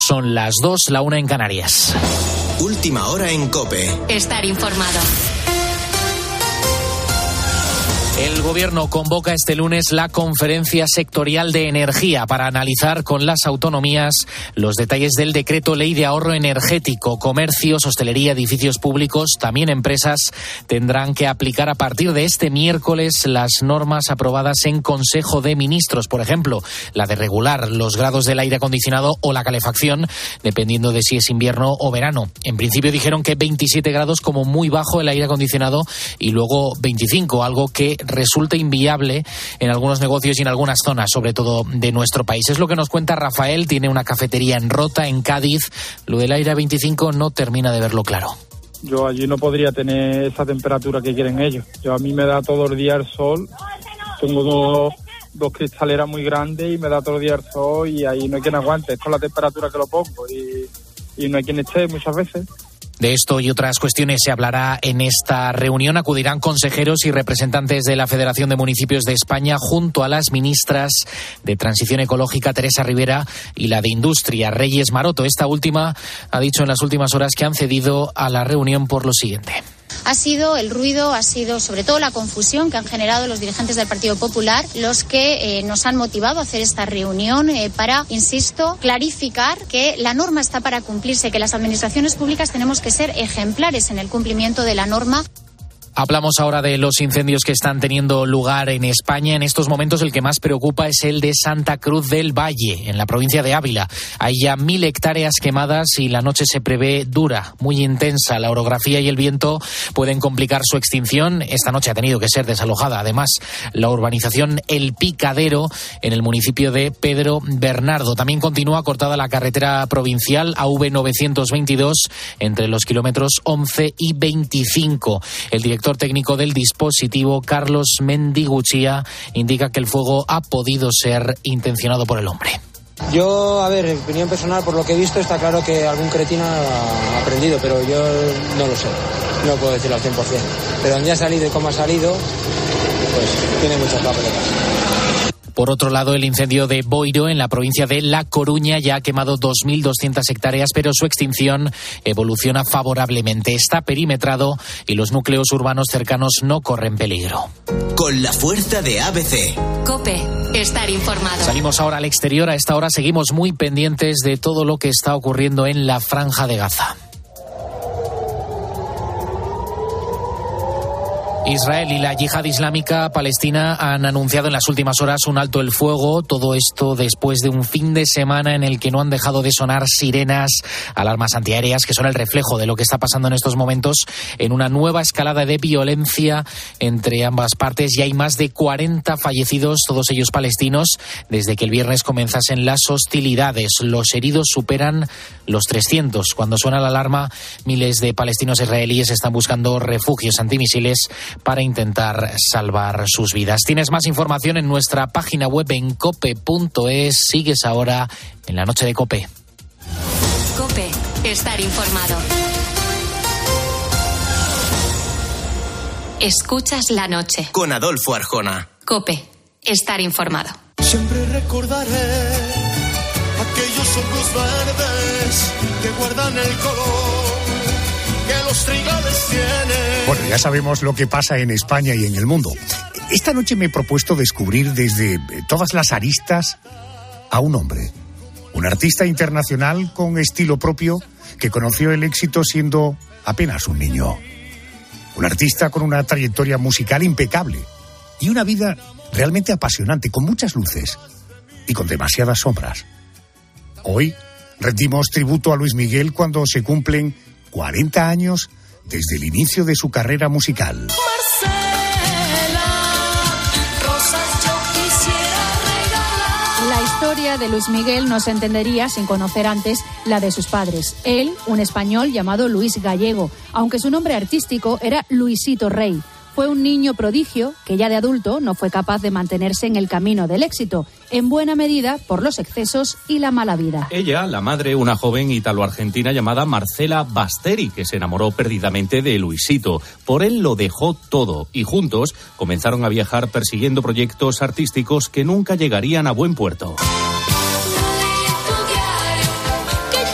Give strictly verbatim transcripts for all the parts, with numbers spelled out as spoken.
Son las dos, la una en Canarias. Última hora en COPE. Estar informado. El Gobierno convoca este lunes la Conferencia Sectorial de Energía para analizar con las autonomías los detalles del Decreto Ley de Ahorro Energético. Comercios, hostelería, edificios públicos, también empresas tendrán que aplicar a partir de este miércoles las normas aprobadas en Consejo de Ministros. Por ejemplo, la de regular los grados del aire acondicionado o la calefacción, dependiendo de si es invierno o verano. En principio dijeron que veintisiete grados como muy bajo el aire acondicionado y luego veinticinco, algo que resulta inviable en algunos negocios y en algunas zonas, sobre todo de nuestro país. Es lo que nos cuenta Rafael, tiene una cafetería en Rota, en Cádiz. Lo del aire a veinticinco no termina de verlo claro. Yo allí no podría tener esa temperatura que quieren ellos. Yo a mí me da todo el día el sol, tengo dos, dos cristaleras muy grandes y me da todo el día el sol y ahí no hay quien aguante. Esto es la temperatura que lo pongo y, y no hay quien esté muchas veces. De esto y otras cuestiones se hablará en esta reunión. Acudirán consejeros y representantes de la Federación de Municipios de España junto a las ministras de Transición Ecológica, Teresa Rivera, y la de Industria, Reyes Maroto. Esta última ha dicho en las últimas horas que han cedido a la reunión por lo siguiente. Ha sido el ruido, ha sido sobre todo la confusión que han generado los dirigentes del Partido Popular los que eh, nos han motivado a hacer esta reunión eh, para, insisto, clarificar que la norma está para cumplirse, que las administraciones públicas tenemos que ser ejemplares en el cumplimiento de la norma. Hablamos ahora de los incendios que están teniendo lugar en España. En estos momentos el que más preocupa es el de Santa Cruz del Valle, en la provincia de Ávila. Hay ya mil hectáreas quemadas y la noche se prevé dura, muy intensa. La orografía y el viento pueden complicar su extinción. Esta noche ha tenido que ser desalojada, además, la urbanización El Picadero, en el municipio de Pedro Bernardo. También continúa cortada la carretera provincial A V novecientos veintidós entre los kilómetros once y veinticinco. El director técnico del dispositivo, Carlos Mendiguchía, indica que el fuego ha podido ser intencionado por el hombre. Yo, a ver, en opinión personal, por lo que he visto, está claro que algún cretino ha aprendido, pero yo no lo sé, no puedo decirlo al cien por ciento. Pero donde ha salido y cómo ha salido, pues tiene muchas papeletas. Por otro lado, el incendio de Boiro, en la provincia de La Coruña, ya ha quemado dos mil doscientas hectáreas, pero su extinción evoluciona favorablemente. Está perimetrado y los núcleos urbanos cercanos no corren peligro. Con la fuerza de A B C. COPE, estar informado. Salimos ahora al exterior. A esta hora seguimos muy pendientes de todo lo que está ocurriendo en la Franja de Gaza. Israel y la yihad islámica palestina han anunciado en las últimas horas un alto el fuego. Todo esto después de un fin de semana en el que no han dejado de sonar sirenas, alarmas antiaéreas, que son el reflejo de lo que está pasando en estos momentos, en una nueva escalada de violencia entre ambas partes. Y hay más de cuarenta fallecidos, todos ellos palestinos, desde que el viernes comenzasen las hostilidades. Los heridos superan los trescientos. Cuando suena la alarma, miles de palestinos israelíes están buscando refugios antimisiles para intentar salvar sus vidas. Tienes más información en nuestra página web en cope punto es. Sigues ahora en la noche de COPE. COPE, estar informado. Escuchas la noche. Con Adolfo Arjona. COPE, estar informado. Siempre recordaré aquellos ojos verdes que guardan el color que los trigales tienen. Bueno, ya sabemos lo que pasa en España y en el mundo. Esta noche me he propuesto descubrir desde todas las aristas a un hombre, un artista internacional con estilo propio que conoció el éxito siendo apenas un niño. Un artista con una trayectoria musical impecable y una vida realmente apasionante, con muchas luces y con demasiadas sombras. Hoy rendimos tributo a Luis Miguel cuando se cumplen cuarenta años desde el inicio de su carrera musical. Marcela, rosas yo quisiera regalar. La historia de Luis Miguel no se entendería sin conocer antes la de sus padres. Él, un español llamado Luis Gallego, aunque su nombre artístico era Luisito Rey. Fue un niño prodigio que ya de adulto no fue capaz de mantenerse en el camino del éxito, en buena medida por los excesos y la mala vida. Ella, la madre, una joven italo-argentina llamada Marcela Basteri, que se enamoró perdidamente de Luisito. Por él lo dejó todo y juntos comenzaron a viajar persiguiendo proyectos artísticos que nunca llegarían a buen puerto. Que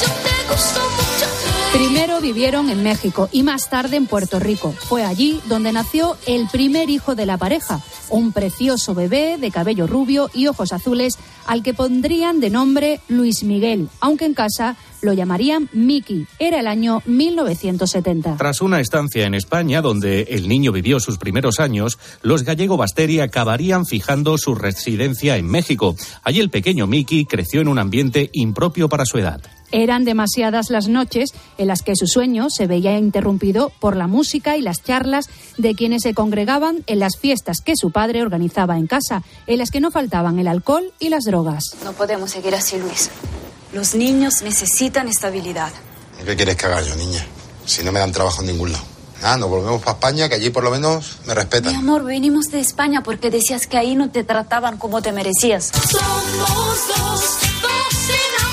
vivieron en México y más tarde en Puerto Rico. Fue allí donde nació el primer hijo de la pareja, un precioso bebé de cabello rubio y ojos azules al que pondrían de nombre Luis Miguel, aunque en casa lo llamarían Miki. Era el año mil novecientos setenta. Tras una estancia en España, donde el niño vivió sus primeros años, los Gallego Basteri acabarían fijando su residencia en México. Allí el pequeño Miki creció en un ambiente impropio para su edad. Eran demasiadas las noches en las que su sueño se veía interrumpido por la música y las charlas de quienes se congregaban en las fiestas que su padre organizaba en casa, en las que no faltaban el alcohol y las drogas. No podemos seguir así, Luis. Los niños necesitan estabilidad. ¿Qué quieres que haga yo, niña? Si no me dan trabajo en ningún lado. Ah, nos volvemos para España, que allí por lo menos me respetan. Mi amor, venimos de España porque decías que ahí no te trataban como te merecías. Somos dos, dos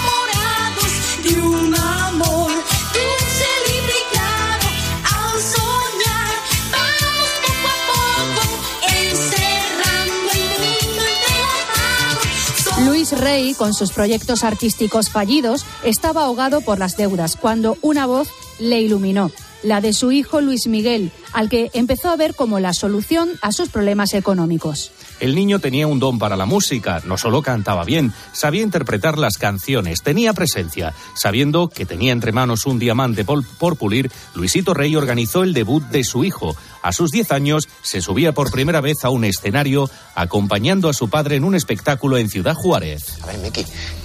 enamorados de un amor dulce, libre y claro. Al soñar, vamos poco a poco encerrando el mundo entre las manos. Luis Rey, con sus proyectos artísticos fallidos, estaba ahogado por las deudas cuando una voz le iluminó. La de su hijo Luis Miguel, al que empezó a ver como la solución a sus problemas económicos. El niño tenía un don para la música, no solo cantaba bien, sabía interpretar las canciones, tenía presencia. Sabiendo que tenía entre manos un diamante por, por pulir, Luisito Rey organizó el debut de su hijo. A sus diez años se subía por primera vez a un escenario, acompañando a su padre en un espectáculo en Ciudad Juárez. A ver, Miki,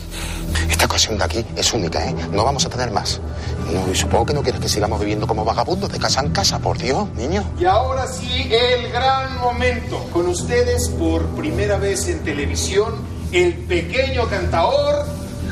esta ocasión de aquí es única, ¿eh? No vamos a tener más. No, y supongo que no quieres que sigamos viviendo como vagabundos de casa en casa, por Dios, niño. Y ahora sí, el gran momento. Con ustedes, por primera vez en televisión, el pequeño cantaor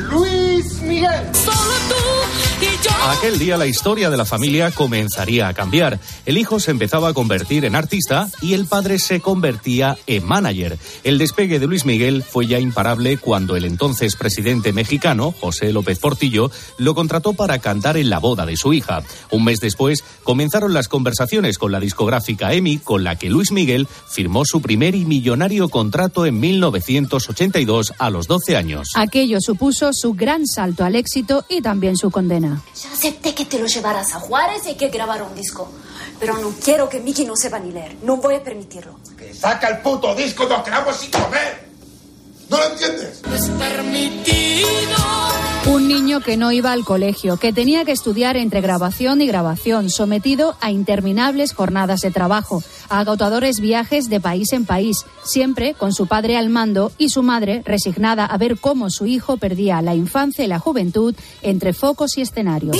Luis Miguel. Solo tú y yo. Aquel día la historia de la familia comenzaría a cambiar. El hijo se empezaba a convertir en artista y el padre se convertía en manager. El despegue de Luis Miguel fue ya imparable cuando el entonces presidente mexicano, José López Portillo, lo contrató para cantar en la boda de su hija. Un mes después comenzaron las conversaciones con la discográfica E M I, con la que Luis Miguel firmó su primer y millonario contrato en mil novecientos ochenta y dos a los doce años. Aquello supuso su gran salto al éxito y también su condena. Ya acepté que te lo llevaras a Juárez y que grabara un disco. Pero no quiero que Miki no sepa ni leer. No voy a permitirlo. Que saca el puto disco, nos quedamos sin comer. ¿No lo entiendes? No es permitido. Un niño que no iba al colegio, que tenía que estudiar entre grabación y grabación, sometido a interminables jornadas de trabajo, a agotadores viajes de país en país, siempre con su padre al mando y su madre resignada a ver cómo su hijo perdía la infancia y la juventud entre focos y escenarios.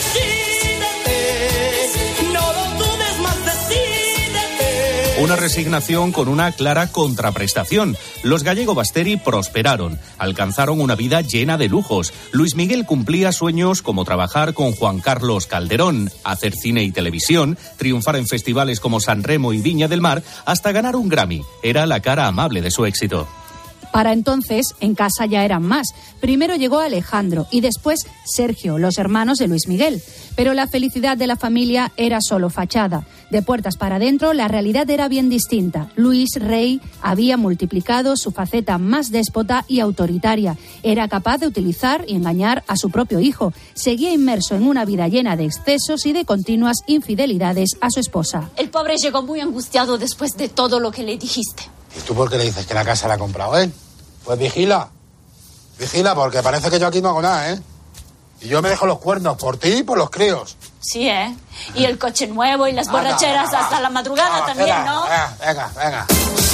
Una resignación con una clara contraprestación. Los Gallego Basteri prosperaron, alcanzaron una vida llena de lujos. Luis Miguel cumplía sueños como trabajar con Juan Carlos Calderón, hacer cine y televisión, triunfar en festivales como San Remo y Viña del Mar, hasta ganar un Grammy. Era la cara amable de su éxito. Para entonces, en casa ya eran más. Primero llegó Alejandro y después Sergio, los hermanos de Luis Miguel. Pero la felicidad de la familia era solo fachada. De puertas para adentro, la realidad era bien distinta. Luis Rey había multiplicado su faceta más déspota y autoritaria. Era capaz de utilizar y engañar a su propio hijo. Seguía inmerso en una vida llena de excesos y de continuas infidelidades a su esposa. El pobre llegó muy angustiado después de todo lo que le dijiste. ¿Y tú por qué le dices que la casa la ha comprado él? Pues vigila. Vigila, porque parece que yo aquí no hago nada, ¿eh? Y yo me dejo los cuernos por ti y por los críos. Sí, ¿eh? Y el coche nuevo y las borracheras venga, hasta la madrugada no, también, venga, ¿no? Venga, venga, venga.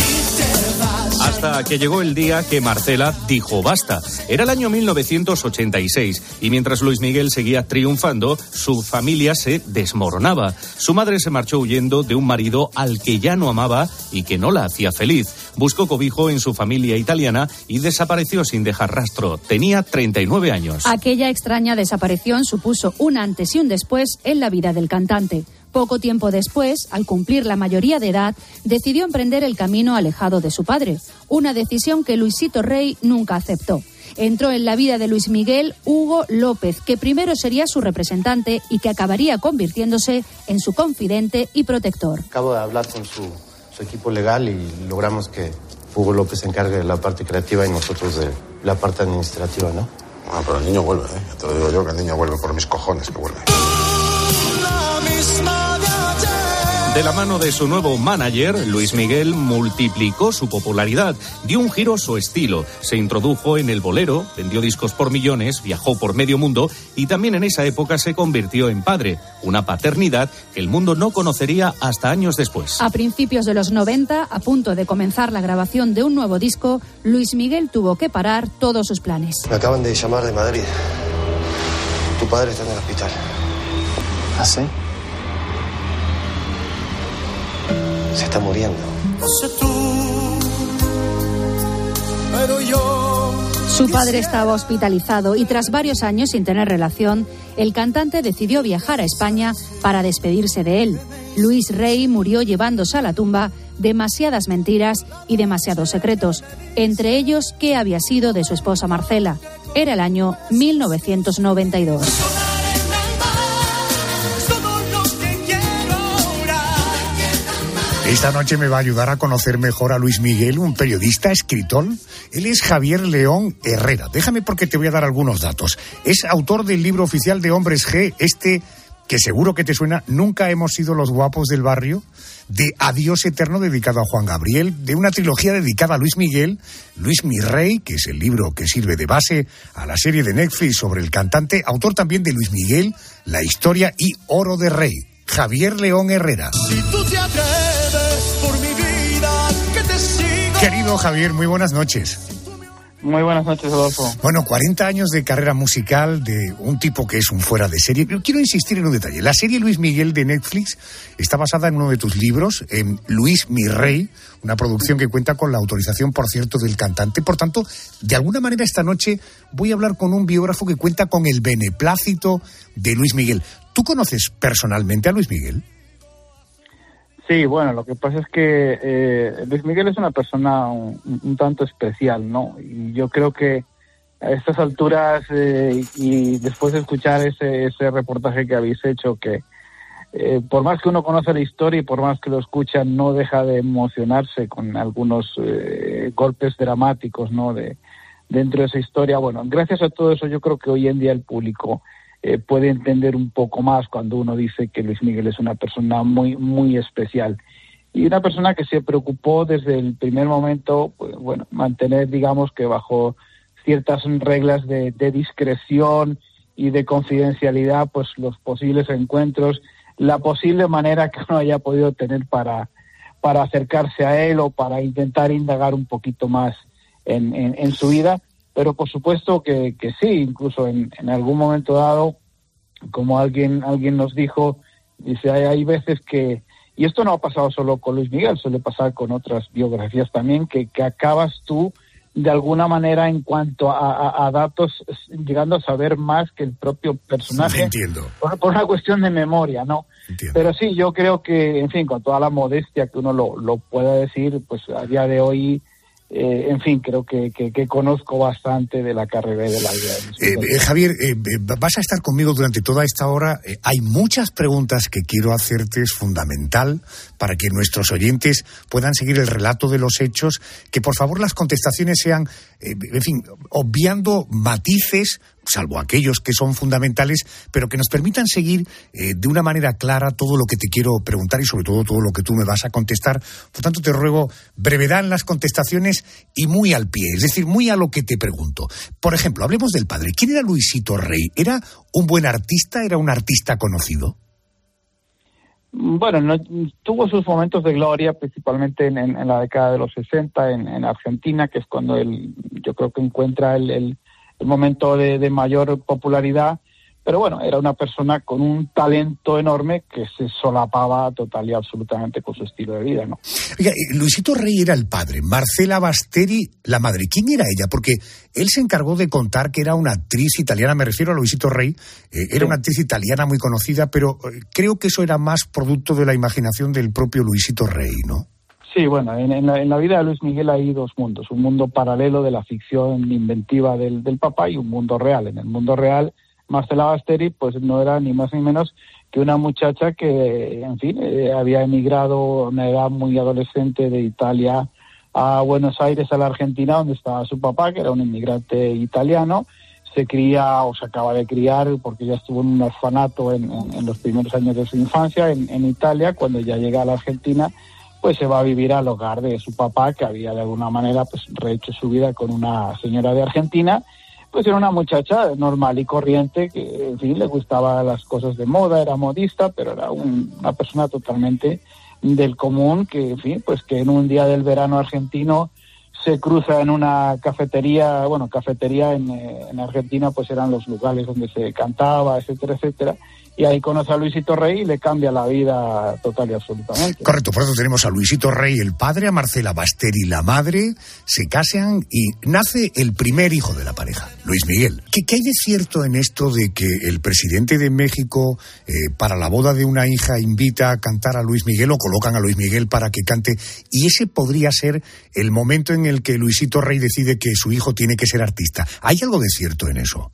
Hasta que llegó el día que Marcela dijo basta. Era el año mil novecientos ochenta y seis y mientras Luis Miguel seguía triunfando, su familia se desmoronaba. Su madre se marchó huyendo de un marido al que ya no amaba y que no la hacía feliz. Buscó cobijo en su familia italiana y desapareció sin dejar rastro. Tenía treinta y nueve años. Aquella extraña desaparición supuso un antes y un después en la vida del cantante. Poco tiempo después, al cumplir la mayoría de edad, decidió emprender el camino alejado de su padre, una decisión que Luisito Rey nunca aceptó. Entró en la vida de Luis Miguel Hugo López, que primero sería su representante y que acabaría convirtiéndose en su confidente y protector. Acabo de hablar con su, su equipo legal y logramos que Hugo López se encargue de la parte creativa y nosotros de la parte administrativa, ¿no? Ah, pero el niño vuelve, ¿eh? Ya te lo digo yo, que el niño vuelve por mis cojones, que vuelve. misma de ayer. De la mano de su nuevo manager, Luis Miguel multiplicó su popularidad, dio un giro a su estilo, se introdujo en el bolero, vendió discos por millones, viajó por medio mundo y también en esa época se convirtió en padre, una paternidad que el mundo no conocería hasta años después. A principios de los noventa, a punto de comenzar la grabación de un nuevo disco, Luis Miguel tuvo que parar todos sus planes. Me acaban de llamar de Madrid. Tu padre está en el hospital. ¿Ah, sí? Se está muriendo. No sé tú, pero yo. Su padre estaba hospitalizado y tras varios años sin tener relación, el cantante decidió viajar a España para despedirse de él. Luis Rey murió llevándose a la tumba demasiadas mentiras y demasiados secretos, entre ellos qué había sido de su esposa Marcela. Era el año mil novecientos noventa y dos. Esta noche me va a ayudar a conocer mejor a Luis Miguel, un periodista, escritor. Él es Javier León Herrera. Déjame porque te voy a dar algunos datos. Es autor del libro oficial de Hombres G, este que seguro que te suena, Nunca hemos sido los guapos del barrio, de Adiós Eterno, dedicado a Juan Gabriel, de una trilogía dedicada a Luis Miguel, Luis Mi Rey, que es el libro que sirve de base a la serie de Netflix sobre el cantante, autor también de Luis Miguel, La Historia y Oro de Rey. Javier León Herrera. Si tú te atreves por mi vida, que te sigo. Querido Javier, muy buenas noches. Muy buenas noches, Adolfo. Bueno, cuarenta años de carrera musical de un tipo que es un fuera de serie. Pero quiero insistir en un detalle. La serie Luis Miguel de Netflix está basada en uno de tus libros, en Luis Mi Rey, una producción que cuenta con la autorización, por cierto, del cantante. Por tanto, de alguna manera esta noche voy a hablar con un biógrafo que cuenta con el beneplácito de Luis Miguel. ¿Tú conoces personalmente a Luis Miguel? Sí, bueno, lo que pasa es que eh, Luis Miguel es una persona un, un tanto especial, ¿no? Y yo creo que a estas alturas eh, y después de escuchar ese, ese reportaje que habéis hecho, que eh, por más que uno conoce la historia y por más que lo escucha, no deja de emocionarse con algunos eh, golpes dramáticos, ¿no? De dentro de esa historia. Bueno, gracias a todo eso yo creo que hoy en día el público Eh, puede entender un poco más cuando uno dice que Luis Miguel es una persona muy muy especial y una persona que se preocupó desde el primer momento, pues, bueno, mantener, digamos, que bajo ciertas reglas de, de discreción y de confidencialidad, pues los posibles encuentros, la posible manera que uno haya podido tener para, para acercarse a él o para intentar indagar un poquito más en, en, en su vida. Pero por supuesto que, que sí, incluso en, en algún momento dado, como alguien alguien nos dijo, dice, hay, hay veces que, y esto no ha pasado solo con Luis Miguel, suele pasar con otras biografías también, que, que acabas tú de alguna manera en cuanto a, a, a datos, llegando a saber más que el propio personaje. Entiendo. Por, por una cuestión de memoria, ¿no? Entiendo. Pero sí, yo creo que, en fin, con toda la modestia que uno lo, lo pueda decir, pues a día de hoy, Eh, en fin, creo que, que, que conozco bastante de la carrera y de la vida. Eh, eh, Javier, eh, vas a estar conmigo durante toda esta hora. Eh, hay muchas preguntas que quiero hacerte, es fundamental para que nuestros oyentes puedan seguir el relato de los hechos, que por favor las contestaciones sean, eh, en fin, obviando matices, salvo aquellos que son fundamentales, pero que nos permitan seguir eh, de una manera clara todo lo que te quiero preguntar y sobre todo todo lo que tú me vas a contestar. Por tanto, te ruego brevedad en las contestaciones y muy al pie, es decir, muy a lo que te pregunto. Por ejemplo, hablemos del padre. ¿Quién era Luisito Rey? ¿Era un buen artista? ¿Era un artista conocido? Bueno, no, tuvo sus momentos de gloria, principalmente en, en, en la década de los sesenta, en, en Argentina, que es cuando él, yo creo que encuentra el... el el momento de, de mayor popularidad, pero bueno, era una persona con un talento enorme que se solapaba total y absolutamente con su estilo de vida, ¿no? Oiga, Luisito Rey era el padre, Marcela Basteri la madre. ¿Quién era ella? Porque él se encargó de contar que era una actriz italiana, me refiero a Luisito Rey, eh, era sí. una actriz italiana muy conocida, pero eh, creo que eso era más producto de la imaginación del propio Luisito Rey, ¿no? Sí, bueno, en, en, la, en la vida de Luis Miguel hay dos mundos, un mundo paralelo de la ficción inventiva del, del papá y un mundo real. En el mundo real, Marcela Basteri pues no era ni más ni menos que una muchacha que, en fin, eh, había emigrado a una edad muy adolescente de Italia a Buenos Aires, a la Argentina, donde estaba su papá, que era un inmigrante italiano. se cría o se acaba de criar, porque ya estuvo en un orfanato en, en, en los primeros años de su infancia en, en Italia. Cuando ya llega a la Argentina, pues se va a vivir al hogar de su papá, que había de alguna manera pues rehecho su vida con una señora de Argentina. Pues era una muchacha normal y corriente que, en fin, le gustaban las cosas de moda, era modista, pero era un, una persona totalmente del común, que, en fin, pues que en un día del verano argentino se cruza en una cafetería, bueno, cafetería en, en Argentina pues eran los lugares donde se cantaba, etcétera, etcétera, y ahí conoce a Luisito Rey y le cambia la vida total y absolutamente. Correcto, por eso tenemos a Luisito Rey, el padre, a Marcela Basteri, la madre, se casan y nace el primer hijo de la pareja, Luis Miguel. ¿Qué, qué hay de cierto en esto de que el presidente de México eh, para la boda de una hija invita a cantar a Luis Miguel o colocan a Luis Miguel para que cante, y ese podría ser el momento en el que Luisito Rey decide que su hijo tiene que ser artista? ¿Hay algo de cierto en eso?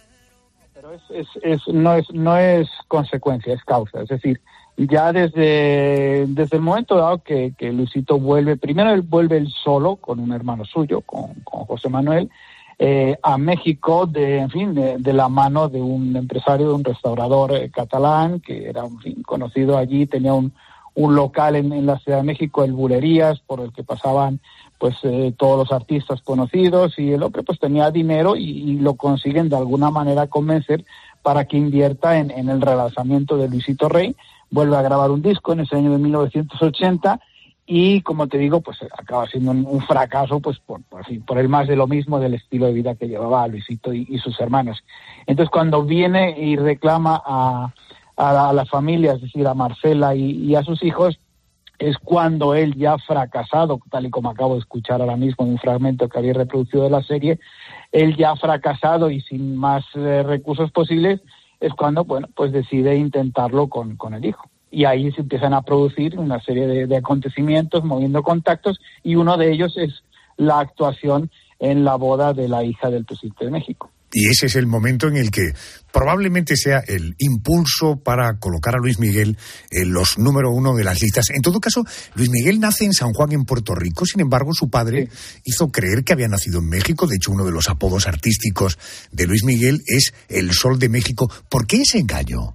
Es, es, no es no es consecuencia, es causa. Es decir, ya desde, desde el momento dado que, que Luisito vuelve, primero él vuelve él solo con un hermano suyo, con, con José Manuel, eh, a México, de en fin, de, de la mano de un empresario, de un restaurador eh, catalán, que era en fin, conocido allí, tenía un, un local en, en la Ciudad de México, el Bulerías, por el que pasaban pues eh, todos los artistas conocidos, y el hombre pues tenía dinero y, y lo consiguen de alguna manera convencer para que invierta en, en el relanzamiento de Luisito Rey. Vuelve a grabar un disco en ese año de mil novecientos ochenta y, como te digo, pues acaba siendo un, un fracaso pues por, por, por el más de lo mismo del estilo de vida que llevaba Luisito y, y sus hermanos. Entonces, cuando viene y reclama a, a, a la familia, es decir, a Marcela y, y a sus hijos, es cuando él ya ha fracasado, tal y como acabo de escuchar ahora mismo en un fragmento que había reproducido de la serie, él ya ha fracasado y sin más eh, recursos posibles, es cuando, bueno, pues decide intentarlo con, con el hijo. Y ahí se empiezan a producir una serie de, de acontecimientos, moviendo contactos, y uno de ellos es la actuación en la boda de la hija del presidente de México. Y ese es el momento en el que probablemente sea el impulso para colocar a Luis Miguel en los número uno de las listas. En todo caso, Luis Miguel nace en San Juan, en Puerto Rico. Sin embargo, su padre sí. hizo creer que había nacido en México. De hecho, uno de los apodos artísticos de Luis Miguel es el Sol de México. ¿Por qué ese engaño?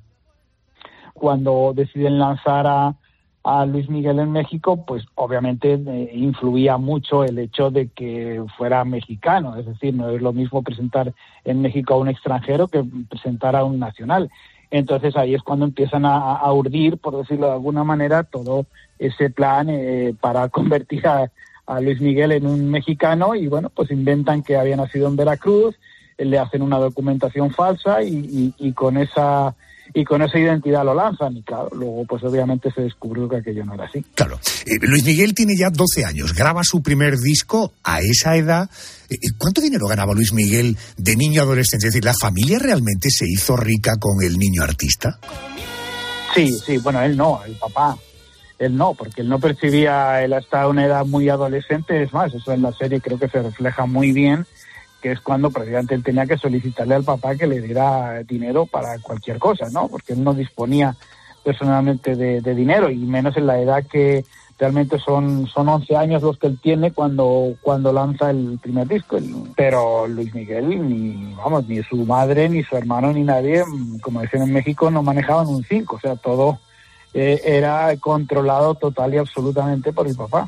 Cuando deciden lanzar a a Luis Miguel en México, pues obviamente eh, influía mucho el hecho de que fuera mexicano, es decir, no es lo mismo presentar en México a un extranjero que presentar a un nacional. Entonces ahí es cuando empiezan a, a urdir, por decirlo de alguna manera, todo ese plan eh, para convertir a, a Luis Miguel en un mexicano, y bueno, pues inventan que había nacido en Veracruz, eh, le hacen una documentación falsa y, y, y con esa... y con esa identidad lo lanzan, y claro, luego pues obviamente se descubrió que aquello no era así. Claro. Eh, Luis Miguel tiene ya doce años, graba su primer disco a esa edad. Eh, ¿Cuánto dinero ganaba Luis Miguel de niño adolescente? Es decir, ¿la familia realmente se hizo rica con el niño artista? Sí, sí, bueno, él no, el papá. Él no, porque él no percibía, él hasta una edad muy adolescente, es más, eso en la serie creo que se refleja muy bien, que es cuando precisamente él tenía que solicitarle al papá que le diera dinero para cualquier cosa, ¿no? Porque él no disponía personalmente de, de dinero, y menos en la edad que realmente son son once años los que él tiene cuando cuando lanza el primer disco. Pero Luis Miguel, ni vamos ni su madre, ni su hermano, ni nadie, como dicen en México, no manejaban un cinco, o sea, todo eh, era controlado total y absolutamente por el papá.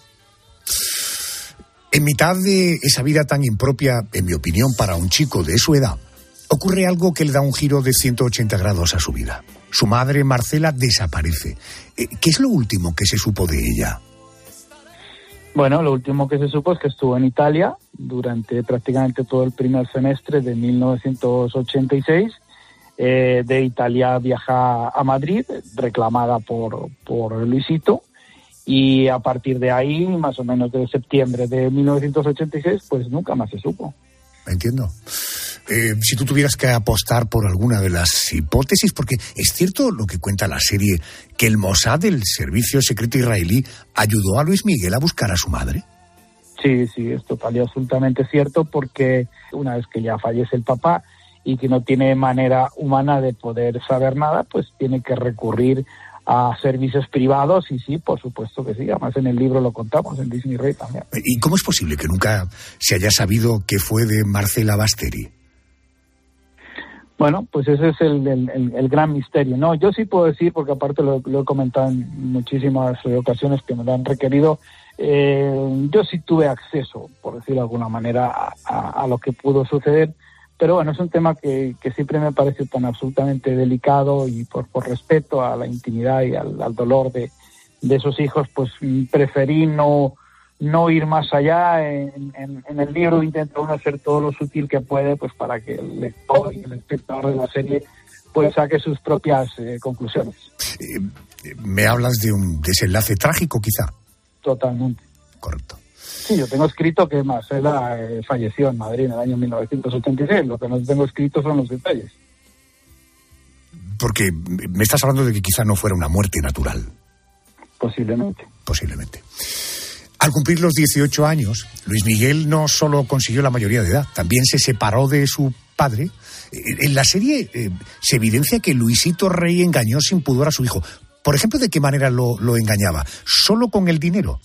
En mitad de esa vida tan impropia, en mi opinión, para un chico de su edad, ocurre algo que le da un giro de ciento ochenta grados a su vida. Su madre, Marcela, desaparece. ¿Qué es lo último que se supo de ella? Bueno, lo último que se supo es que estuvo en Italia durante prácticamente todo el primer semestre de mil novecientos ochenta y seis. Eh, de Italia viaja a Madrid, reclamada por, por Luisito. Y a partir de ahí, más o menos de septiembre de mil novecientos ochenta y seis, pues nunca más se supo. Entiendo. Eh, si tú tuvieras que apostar por alguna de las hipótesis, porque es cierto lo que cuenta la serie, que el Mossad, el servicio secreto israelí, ayudó a Luis Miguel a buscar a su madre. Sí, sí, es total y absolutamente cierto, porque una vez que ya fallece el papá y que no tiene manera humana de poder saber nada, pues tiene que recurrir a servicios privados, y sí, por supuesto que sí, además en el libro lo contamos, en Disney Rey también. ¿Y cómo es posible que nunca se haya sabido qué fue de Marcela Basteri? Bueno, pues ese es el, el, el, el gran misterio, ¿no? Yo sí puedo decir, porque aparte lo, lo he comentado en muchísimas ocasiones que me lo han requerido, eh, yo sí tuve acceso, por decirlo de alguna manera, a, a, a lo que pudo suceder, pero bueno, es un tema que, que siempre me parece tan absolutamente delicado y por, por respeto a la intimidad y al, al dolor de, de esos hijos, pues preferí no... no ir más allá. En, en, en el libro intenta uno hacer todo lo sutil que puede, pues para que el lector y el espectador de la serie pues saque sus propias eh, conclusiones. Eh, ¿Me hablas de un desenlace trágico, quizá? Totalmente. Correcto. Sí, yo tengo escrito que Marcela eh, falleció en Madrid en el año mil novecientos ochenta y seis. Lo que no tengo escrito son los detalles. Porque me estás hablando de que quizá no fuera una muerte natural. Posiblemente. Posiblemente. Al cumplir los dieciocho años, Luis Miguel no solo consiguió la mayoría de edad, también se separó de su padre. En la serie eh, se evidencia que Luisito Rey engañó sin pudor a su hijo. Por ejemplo, ¿de qué manera lo, lo engañaba? ¿Solo con el dinero?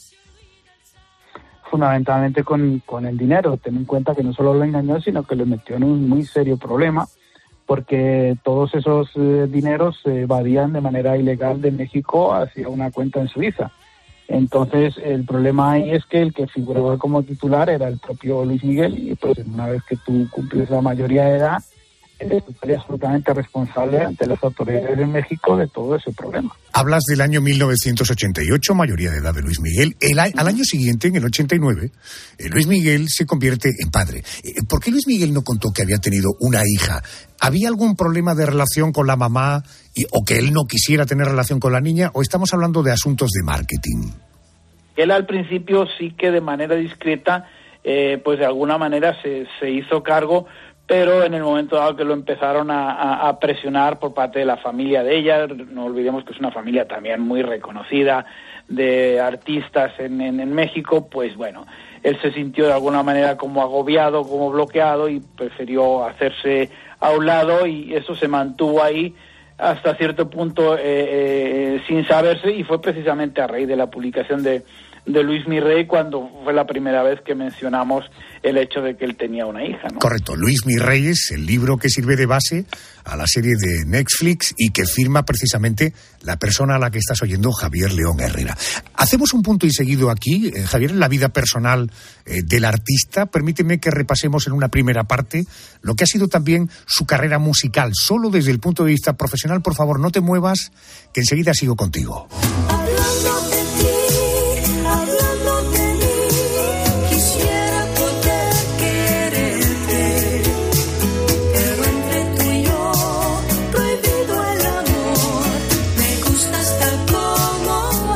Fundamentalmente con, con el dinero. Ten en cuenta que no solo lo engañó, sino que le metió en un muy serio problema, porque todos esos eh, dineros se evadían de manera ilegal de México hacia una cuenta en Suiza. Entonces, el problema ahí es que el que figuraba como titular era el propio Luis Miguel, y pues una vez que tú cumples la mayoría de edad, eres absolutamente responsable ante las autoridades de México de todo ese problema. Hablas del año mil novecientos ochenta y ocho, mayoría de edad de Luis Miguel. El a- al año siguiente, en el ochenta y nueve, eh, Luis Miguel se convierte en padre. Eh, ¿Por qué Luis Miguel no contó que había tenido una hija? ¿Había algún problema de relación con la mamá y, o que él no quisiera tener relación con la niña? ¿O estamos hablando de asuntos de marketing? Él al principio sí que de manera discreta, eh, pues de alguna manera se, se hizo cargo, pero en el momento dado que lo empezaron a, a, a presionar por parte de la familia de ella, no olvidemos que es una familia también muy reconocida de artistas en, en, en México, pues bueno, él se sintió de alguna manera como agobiado, como bloqueado, y prefirió hacerse a un lado, y eso se mantuvo ahí hasta cierto punto eh, eh, sin saberse, y fue precisamente a raíz de la publicación de, de Luis Mi Rey cuando fue la primera vez que mencionamos el hecho de que él tenía una hija, ¿no? Correcto. Luis Mi Rey es el libro que sirve de base a la serie de Netflix y que firma precisamente la persona a la que estás oyendo, Javier León Herrera. Hacemos un punto y seguido aquí, eh, Javier, en la vida personal eh, del artista. Permíteme que repasemos en una primera parte lo que ha sido también su carrera musical, solo desde el punto de vista profesional. Por favor, no te muevas, que enseguida sigo contigo. Hablando de ti, hablando de mí, quisiera poder quererte, pero entre tú y yo, prohibido el amor, me gustas tal como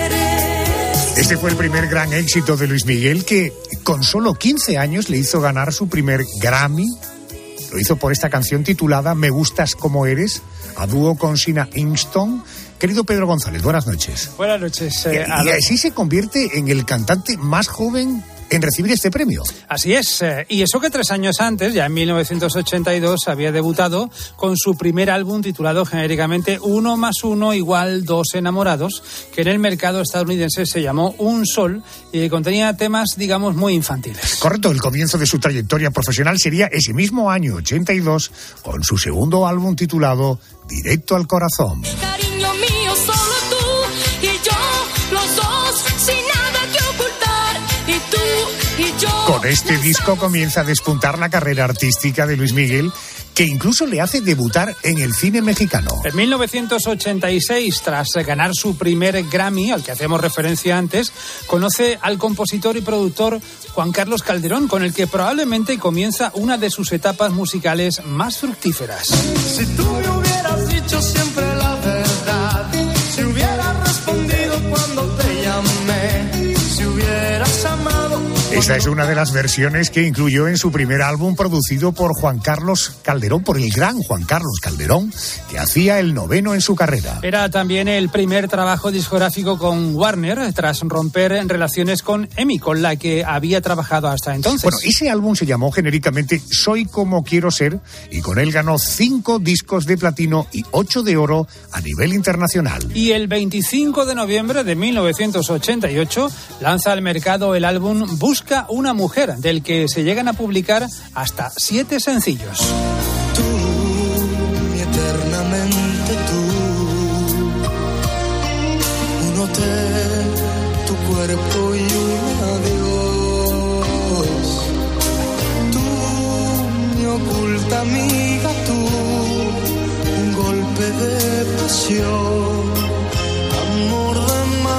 eres. Este fue el primer gran éxito de Luis Miguel, que con solo quince años le hizo ganar su primer Grammy. Lo hizo por esta canción titulada Me gustas como eres, a dúo con Sina Ingston. Querido Pedro González, buenas noches. Buenas noches. Eh, y, y así se convierte en el cantante más joven en recibir este premio. Así es, eh, y eso que tres años antes, ya en mil novecientos ochenta y dos, había debutado con su primer álbum titulado genéricamente Uno más uno igual dos enamorados, que en el mercado estadounidense se llamó Un Sol y que contenía temas, digamos, muy infantiles. Correcto, el comienzo de su trayectoria profesional sería ese mismo año, ochenta y dos, con su segundo álbum titulado Directo al Corazón. Cariño mío, solo tú y yo, los dos, sin nada que ocultar, y tú y yo. Con este disco comienza a despuntar la carrera artística de Luis Miguel, que incluso le hace debutar en el cine mexicano. En mil novecientos ochenta y seis, tras ganar su primer Grammy, al que hacemos referencia antes, conoce al compositor y productor Juan Carlos Calderón, con el que probablemente comienza una de sus etapas musicales más fructíferas. Si tú me hubieras dicho siempre la verdad, si hubieras respondido cuando te llamé, si hubieras amado. Esta es una de las versiones que incluyó en su primer álbum producido por Juan Carlos Calderón, por el gran Juan Carlos Calderón, que hacía el noveno en su carrera. Era también el primer trabajo discográfico con Warner, tras romper relaciones con EMI, con la que había trabajado hasta entonces. Bueno, ese álbum se llamó genéricamente Soy como quiero ser, y con él ganó cinco discos de platino y ocho de oro a nivel internacional. Y el veinticinco de noviembre de mil novecientos ochenta y ocho lanza al mercado el álbum Busca una mujer, del que se llegan a publicar hasta siete sencillos. Tú solamente tú. Un hotel, tu cuerpo y un adiós. Tú, mi oculta amiga, tú, un golpe de pasión, amor de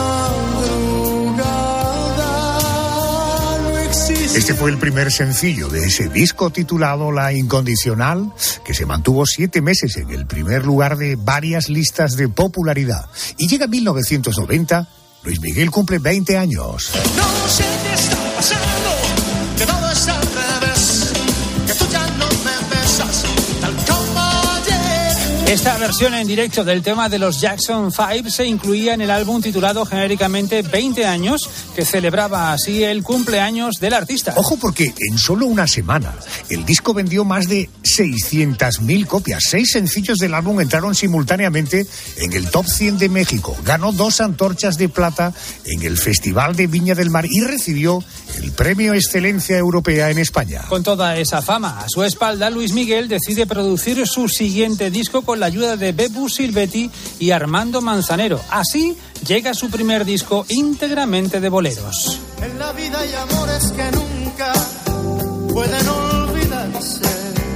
madrugada, no existe. Este fue el primer sencillo de ese disco titulado La Incondicional, que se mantuvo siete meses en el primer lugar de varias listas de popularidad. Y llega mil novecientos noventa, Luis Miguel cumple veinte años. No sé qué está pasando, que todo está al revés, que tú ya no me besas tal como ayer. Esta versión en directo del tema de los Jackson Five se incluía en el álbum titulado genéricamente veinte años, que celebraba así el cumpleaños del artista. Ojo, porque en solo una semana el disco vendió más de seiscientas mil copias. Seis sencillos del álbum entraron simultáneamente en el top cien de México. Ganó dos antorchas de plata en el Festival de Viña del Mar y recibió el Premio Excelencia Europea en España. Con toda esa fama a su espalda, Luis Miguel decide producir su siguiente disco con la ayuda de Bebu Silvetti y Armando Manzanero. Así llega su primer disco íntegramente de boleros. En la vida hay amores que nunca pueden olvidarse,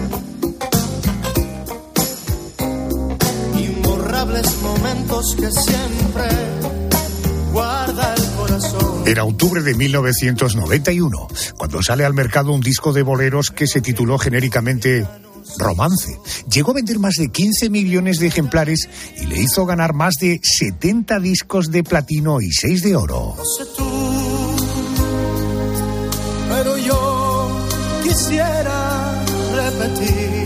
imborrables momentos que siempre guarda el corazón. Era octubre de mil novecientos noventa y uno, cuando sale al mercado un disco de boleros que se tituló genéricamente Romance. Llegó a vender más de quince millones de ejemplares y le hizo ganar más de setenta discos de platino y seis de oro. No sé tú, pero yo quisiera repetir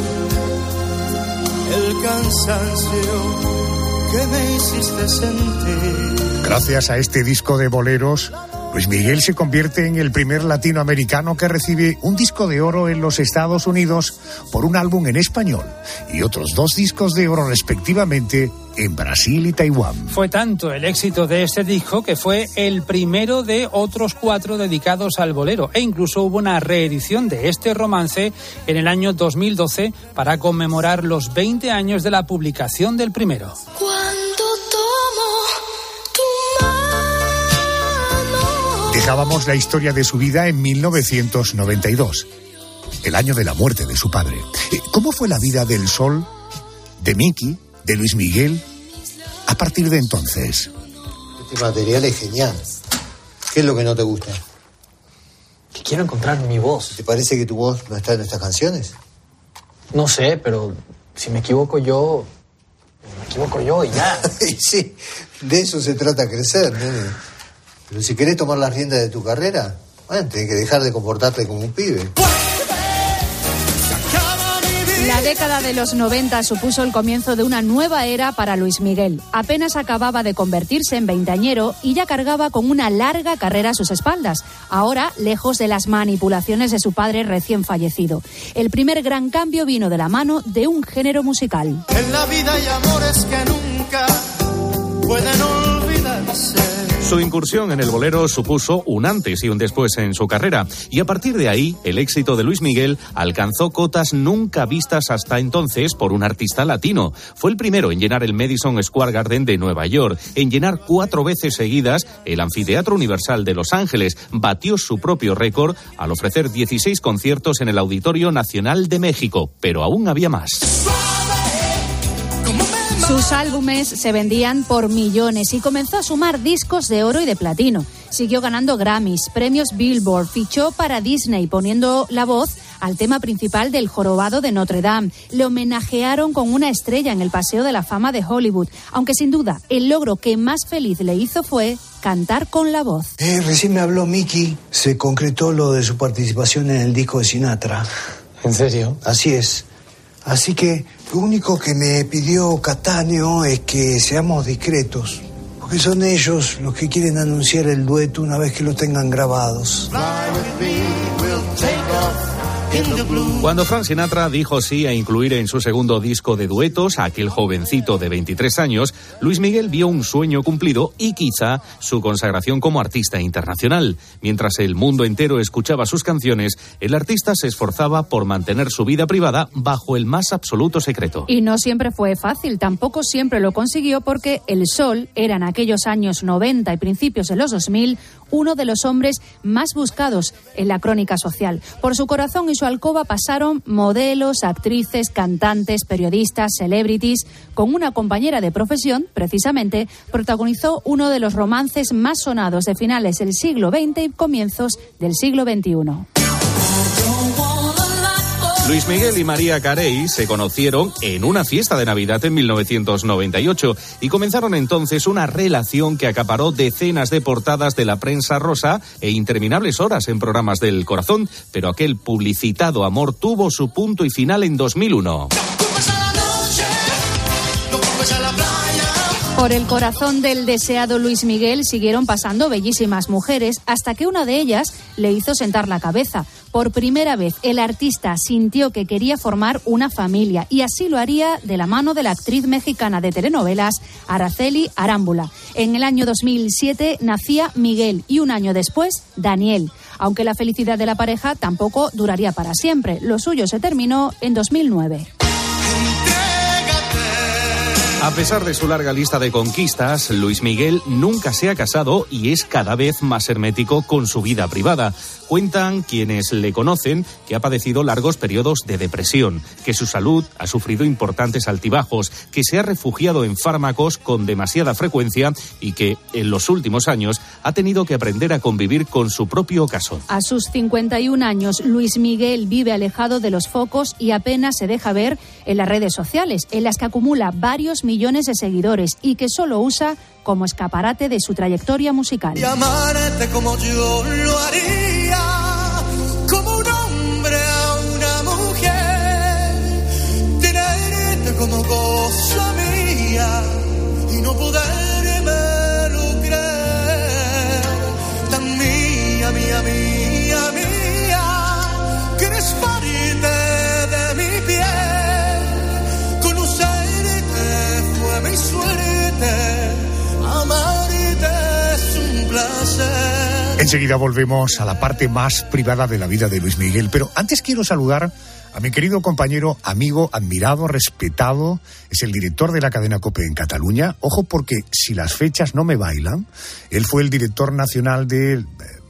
el cansancio que me hiciste sentir. Gracias a este disco de boleros, Luis Miguel se convierte en el primer latinoamericano que recibe un disco de oro en los Estados Unidos por un álbum en español y otros dos discos de oro respectivamente en Brasil y Taiwán. Fue tanto el éxito de este disco que fue el primero de otros cuatro dedicados al bolero, e incluso hubo una reedición de este romance en el año dos mil doce para conmemorar los veinte años de la publicación del primero. Dejábamos la historia de su vida en mil novecientos noventa y dos, el año de la muerte de su padre. ¿Cómo fue la vida del Sol, de Miki, de Luis Miguel, a partir de entonces? Este material es genial. ¿Qué es lo que no te gusta? Que quiero encontrar mi voz. ¿Te parece que tu voz no está en estas canciones? No sé, pero si me equivoco yo, me equivoco yo y ya. Sí, de eso se trata crecer, nene. Pero si querés tomar las riendas de tu carrera, bueno, tenés que dejar de comportarte como un pibe. La década de los noventa supuso el comienzo de una nueva era para Luis Miguel. Apenas acababa de convertirse en veinteañero y ya cargaba con una larga carrera a sus espaldas. Ahora, lejos de las manipulaciones de su padre recién fallecido. El primer gran cambio vino de la mano de un género musical. En la vida hay amores que nunca pueden olvidarse. Su incursión en el bolero supuso un antes y un después en su carrera, y a partir de ahí el éxito de Luis Miguel alcanzó cotas nunca vistas hasta entonces por un artista latino. Fue el primero en llenar el Madison Square Garden de Nueva York, en llenar cuatro veces seguidas el Anfiteatro Universal de Los Ángeles. Batió su propio récord al ofrecer dieciséis conciertos en el Auditorio Nacional de México, pero aún había más. Sus álbumes se vendían por millones y comenzó a sumar discos de oro y de platino. Siguió ganando Grammys, premios Billboard, fichó para Disney poniendo la voz al tema principal del Jorobado de Notre Dame. Le homenajearon con una estrella en el Paseo de la Fama de Hollywood, aunque sin duda el logro que más feliz le hizo fue cantar con la voz. Eh, recién me habló Miki, se concretó lo de su participación en el disco de Sinatra. ¿En serio? Así es. Así que lo único que me pidió Cattaneo es que seamos discretos, porque son ellos los que quieren anunciar el dueto una vez que lo tengan grabados. Cuando Frank Sinatra dijo sí a incluir en su segundo disco de duetos a aquel jovencito de veintitrés años, Luis Miguel vio un sueño cumplido y quizá su consagración como artista internacional. Mientras el mundo entero escuchaba sus canciones, el artista se esforzaba por mantener su vida privada bajo el más absoluto secreto. Y no siempre fue fácil, tampoco siempre lo consiguió, porque El Sol era en aquellos años noventa y principios de los dos mil uno de los hombres más buscados en la crónica social. Por su corazón y su alcoba pasaron modelos, actrices, cantantes, periodistas, celebrities. Con una compañera de profesión, precisamente, protagonizó uno de los romances más sonados de finales del siglo veinte y comienzos del siglo veintiuno. Luis Miguel y María Carey se conocieron en una fiesta de Navidad en mil novecientos noventa y ocho y comenzaron entonces una relación que acaparó decenas de portadas de la prensa rosa e interminables horas en programas del corazón, pero aquel publicitado amor tuvo su punto y final en dos mil uno. Por el corazón del deseado Luis Miguel siguieron pasando bellísimas mujeres, hasta que una de ellas le hizo sentar la cabeza. Por primera vez, el artista sintió que quería formar una familia, y así lo haría de la mano de la actriz mexicana de telenovelas, Araceli Arámbula. En el año dos mil siete nacía Miguel y un año después, Daniel. Aunque la felicidad de la pareja tampoco duraría para siempre. Lo suyo se terminó en dos mil nueve. A pesar de su larga lista de conquistas, Luis Miguel nunca se ha casado y es cada vez más hermético con su vida privada. Cuentan quienes le conocen que ha padecido largos periodos de depresión, que su salud ha sufrido importantes altibajos, que se ha refugiado en fármacos con demasiada frecuencia y que en los últimos años ha tenido que aprender a convivir con su propio ocaso. A sus cincuenta y un años, Luis Miguel vive alejado de los focos y apenas se deja ver en las redes sociales, en las que acumula varios millones de seguidores y que solo usa como escaparate de su trayectoria musical. Y amarte como yo lo haría, como un hombre a una mujer, tenerte como cosa mía y no poderme lo creer, tan mía, mía, mía, mía, que eres parte de mi piel, conocerte fue mi suerte, amarte es un placer. Enseguida volvemos a la parte más privada de la vida de Luis Miguel, pero antes quiero saludar a mi querido compañero, amigo, admirado, respetado, es el director de la cadena COPE en Cataluña. Ojo, porque si las fechas no me bailan, él fue el director nacional de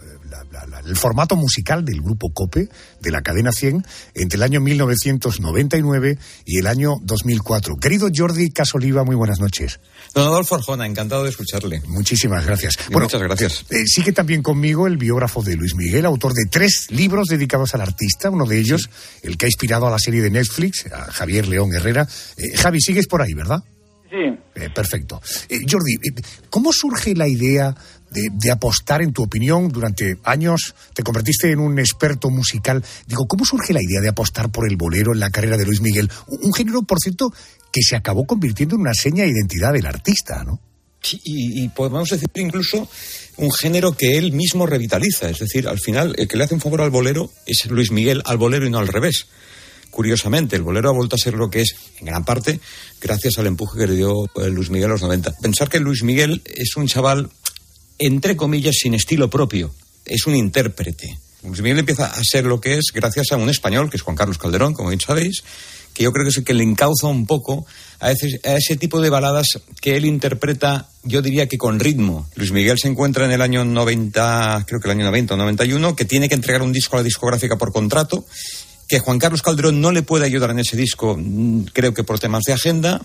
el formato musical del grupo COPE, de la cadena cien, entre el año mil novecientos noventa y nueve y el año dos mil cuatro. Querido Jordi Casoliva, muy buenas noches. Don Adolfo Arjona, encantado de escucharle. Muchísimas gracias. Bueno, muchas gracias. Eh, sigue también conmigo el biógrafo de Luis Miguel, autor de tres libros dedicados al artista, uno de ellos, sí, el que ha inspirado a la serie de Netflix, a Javier León Herrera. Eh, Javi, sigues por ahí, ¿verdad? Sí. Eh, perfecto. Eh, Jordi, eh, ¿cómo surge la idea de, de apostar, en tu opinión, durante años te convertiste en un experto musical? Digo, ¿cómo surge la idea de apostar por el bolero en la carrera de Luis Miguel? Un, un género, por cierto, que se acabó convirtiendo en una seña de identidad del artista, ¿no? Sí, y, y podemos decir incluso un género que él mismo revitaliza. Es decir, al final, el que le hace un favor al bolero es Luis Miguel al bolero y no al revés. Curiosamente, el bolero ha vuelto a ser lo que es, en gran parte, gracias al empuje que le dio Luis Miguel a los noventa. Pensar que Luis Miguel es un chaval, entre comillas, sin estilo propio. Es un intérprete. Luis Miguel empieza a ser lo que es gracias a un español, que es Juan Carlos Calderón, como bien sabéis, que yo creo que es el que le encauza un poco a ese, a ese tipo de baladas que él interpreta, yo diría que con ritmo. Luis Miguel se encuentra en el año noventa, creo que el año noventa o noventa y uno, que tiene que entregar un disco a la discográfica por contrato, que Juan Carlos Calderón no le puede ayudar en ese disco, creo que por temas de agenda,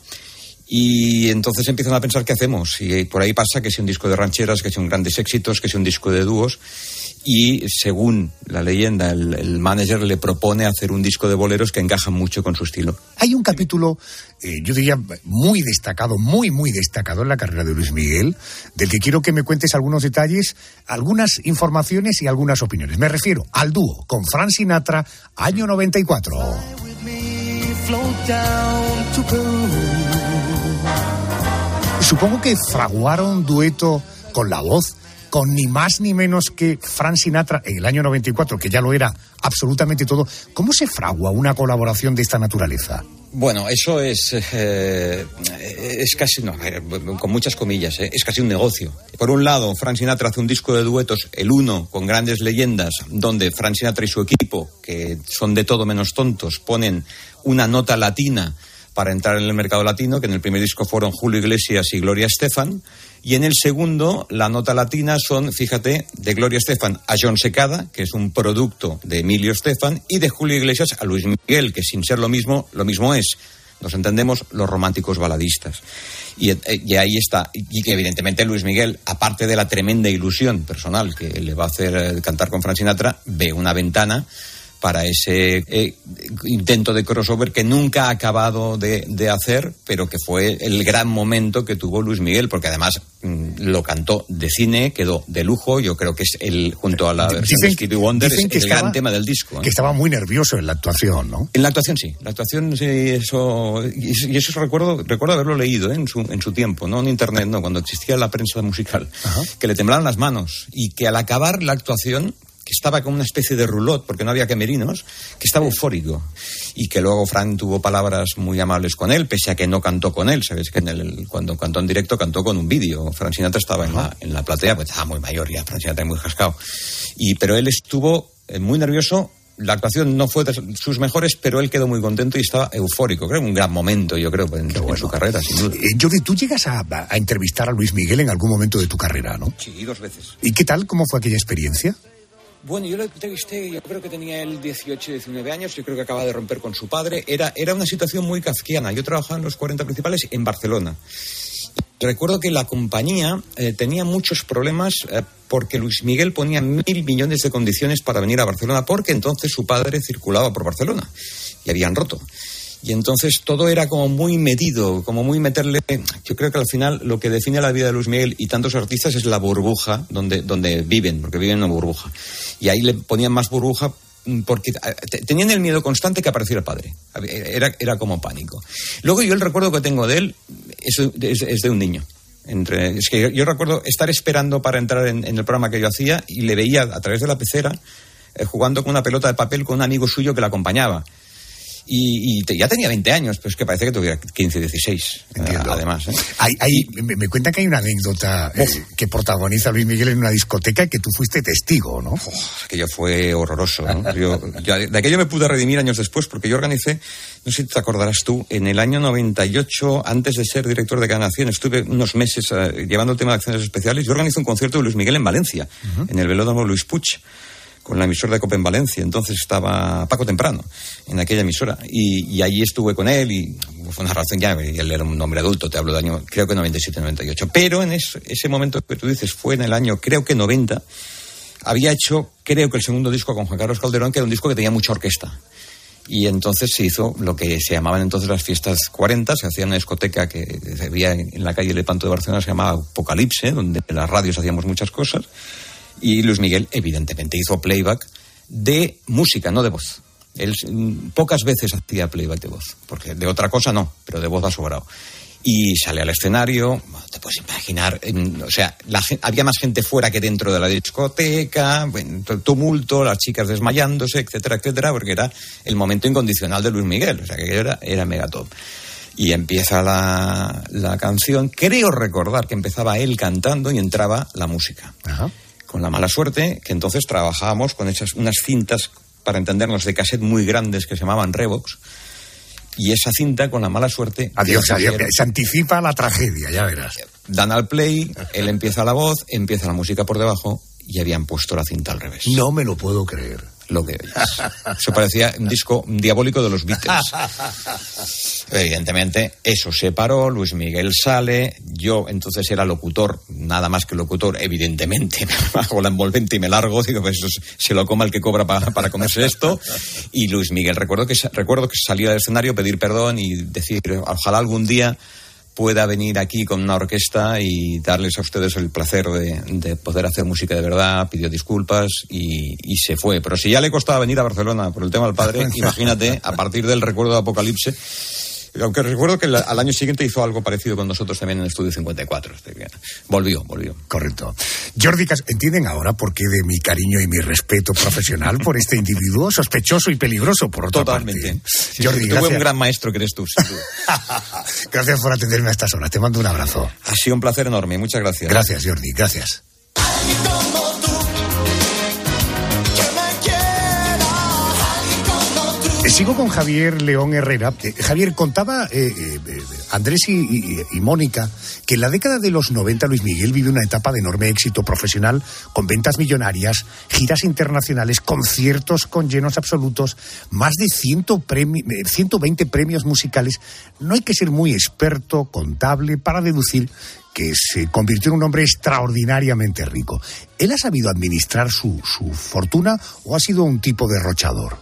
y entonces empiezan a pensar qué hacemos, y por ahí pasa que sea un disco de rancheras, que sea un grandes éxitos, que sea un disco de dúos, y según la leyenda, el, el manager le propone hacer un disco de boleros que encaja mucho con su estilo. Hay un capítulo, eh, yo diría, muy destacado, muy, muy destacado en la carrera de Luis Miguel, del que quiero que me cuentes algunos detalles, algunas informaciones y algunas opiniones. Me refiero al dúo con Frank Sinatra, año noventa y cuatro. Supongo que fraguaron dueto con la voz con ni más ni menos que Frank Sinatra en el año noventa y cuatro, que ya lo era absolutamente todo. ¿Cómo se fragua una colaboración de esta naturaleza? Bueno, eso es eh, es casi, no, con muchas comillas, eh, es casi un negocio. Por un lado, Frank Sinatra hace un disco de duetos, el uno, con grandes leyendas, donde Frank Sinatra y su equipo, que son de todo menos tontos, ponen una nota latina para entrar en el mercado latino, que en el primer disco fueron Julio Iglesias y Gloria Estefan, y en el segundo, la nota latina son, fíjate, de Gloria Estefan a John Secada, que es un producto de Emilio Estefan, y de Julio Iglesias a Luis Miguel, que sin ser lo mismo, lo mismo es. Nos entendemos, los románticos baladistas. Y, y ahí está. Y evidentemente Luis Miguel, aparte de la tremenda ilusión personal que le va a hacer cantar con Frank Sinatra, ve una ventana para ese eh, intento de crossover que nunca ha acabado de, de hacer, pero que fue el gran momento que tuvo Luis Miguel, porque además mmm, lo cantó de cine, quedó de lujo. Yo creo que es el, junto a la versión dicen, de Stevie Wonder, es el estaba, gran tema del disco. Que ¿eh? estaba muy nervioso en la actuación, ¿no? En la actuación sí, la actuación sí, eso, y eso recuerdo, recuerdo haberlo leído ¿eh? en, su, en su tiempo, no en internet, no, cuando existía la prensa musical, Ajá. que le temblaban las manos y que al acabar la actuación, que estaba como una especie de roulotte, porque no había camerinos, que estaba eufórico. Y que luego Frank tuvo palabras muy amables con él, pese a que no cantó con él. Sabes que en el, cuando cantó en directo, cantó con un vídeo. Frank Sinatra estaba en la, en la platea, pues estaba muy mayor ya, Frank Sinatra muy jascado. Y, pero él estuvo muy nervioso. La actuación no fue de sus mejores, pero él quedó muy contento y estaba eufórico. Creo que un gran momento, yo creo, en, bueno. en su carrera, sin duda. Eh, Jordi, tú llegas a, a entrevistar a Luis Miguel en algún momento de tu carrera, ¿no? Sí, dos veces. ¿Y qué tal? ¿Cómo fue aquella experiencia? Bueno, yo lo entrevisté, yo creo que tenía él dieciocho, diecinueve años, yo creo que acaba de romper con su padre. Era, era una situación muy kafkiana. Yo trabajaba en los cuarenta principales en Barcelona. Y recuerdo que la compañía eh, tenía muchos problemas eh, porque Luis Miguel ponía mil millones de condiciones para venir a Barcelona, porque entonces su padre circulaba por Barcelona y habían roto. Y entonces todo era como muy medido, como muy meterle... Yo creo que al final lo que define la vida de Luis Miguel y tantos artistas es la burbuja donde, donde viven, porque viven en una burbuja. Y ahí le ponían más burbuja porque tenían el miedo constante que apareciera el padre. Era, era como pánico. Luego yo el recuerdo que tengo de él es, es, es de un niño. Entre, es que yo, yo recuerdo estar esperando para entrar en, en el programa que yo hacía y le veía a través de la pecera eh, jugando con una pelota de papel con un amigo suyo que le acompañaba. Y, y te, ya tenía veinte años, pero es que parece que tuviera quince, dieciséis. Entiendo. Además. ¿eh? Hay, hay, y, me, me cuentan que hay una anécdota eh, que protagoniza Luis Miguel en una discoteca y que tú fuiste testigo, ¿no? Oh, aquello fue horroroso, ¿no? Yo, yo, de aquello me pude redimir años después, porque yo organicé, no sé si te acordarás tú, en el año noventa y ocho, antes de ser director de Cadena Nación, estuve unos meses uh, llevando el tema de acciones especiales. Yo organizé un concierto de Luis Miguel en Valencia, uh-huh. en el Velódromo Luis Puig, con la emisora de COPE en Valencia. Entonces estaba Paco Temprano en aquella emisora y, y allí estuve con él y fue una razón ya, él era un hombre adulto, te hablo de año, creo que noventa y siete, noventa y ocho, pero en ese, ese momento que tú dices fue en el año, creo que noventa, había hecho, creo que el segundo disco con Juan Carlos Calderón, que era un disco que tenía mucha orquesta. Y entonces se hizo lo que se llamaban entonces las fiestas cuarenta, se hacía una discoteca que se veía en la calle Lepanto de Barcelona, se llamaba Apocalipse, donde en las radios hacíamos muchas cosas. Y Luis Miguel, evidentemente, hizo playback de música, no de voz. Él pocas veces hacía playback de voz, porque de otra cosa no, pero de voz ha sobrado. Y sale al escenario, te puedes imaginar, o sea, la, había más gente fuera que dentro de la discoteca, bueno, tumulto, las chicas desmayándose, etcétera, etcétera, porque era el momento incondicional de Luis Miguel, o sea, que era, era mega top. Y empieza la, la canción, creo recordar que empezaba él cantando y entraba la música. Ajá. Con la mala suerte que entonces trabajábamos con esas, unas cintas, para entendernos, de cassette muy grandes que se llamaban Revox, y esa cinta, con la mala suerte... Adiós, adiós, se anticipa la tragedia, ya verás. Dan al play, él empieza la voz, empieza la música por debajo, y habían puesto la cinta al revés. No me lo puedo creer. Lo que oyes. Eso parecía un disco diabólico de los Beatles. Evidentemente, eso se paró, Luis Miguel sale, yo entonces era locutor, nada más que locutor, evidentemente, me hago la envolvente y me largo, digo, pues se lo coma el que cobra para, para comerse esto, y Luis Miguel, recuerdo que, recuerdo que salía del escenario, pedir perdón y decir, ojalá algún día pueda venir aquí con una orquesta y darles a ustedes el placer de, de poder hacer música de verdad. Pidió disculpas y, y se fue. Pero si ya le costaba venir a Barcelona por el tema del padre, imagínate, a partir del recuerdo de Apocalipse, Aunque recuerdo que al año siguiente hizo algo parecido con nosotros también en Estudio cincuenta y cuatro. Volvió, volvió. Correcto. Jordi Casano, ¿entienden ahora por qué de mi cariño y mi respeto profesional por este individuo sospechoso y peligroso, por otra Totalmente. parte? Sí, Jordi, sí, gracias. tuve un gran maestro que eres tú, sin duda. Gracias por atenderme a estas horas. Te mando un abrazo. Ha sido un placer enorme. Muchas gracias. Gracias, Jordi. Gracias. Sigo con Javier León Herrera. Eh, Javier, contaba eh, eh, Andrés y, y, y Mónica que en la década de los noventa Luis Miguel vive una etapa de enorme éxito profesional, con ventas millonarias, giras internacionales, conciertos con llenos absolutos, más de ciento veinte premios musicales. No hay que ser muy experto contable para deducir que se convirtió en un hombre extraordinariamente rico. ¿Él ha sabido administrar su, su fortuna o ha sido un tipo derrochador?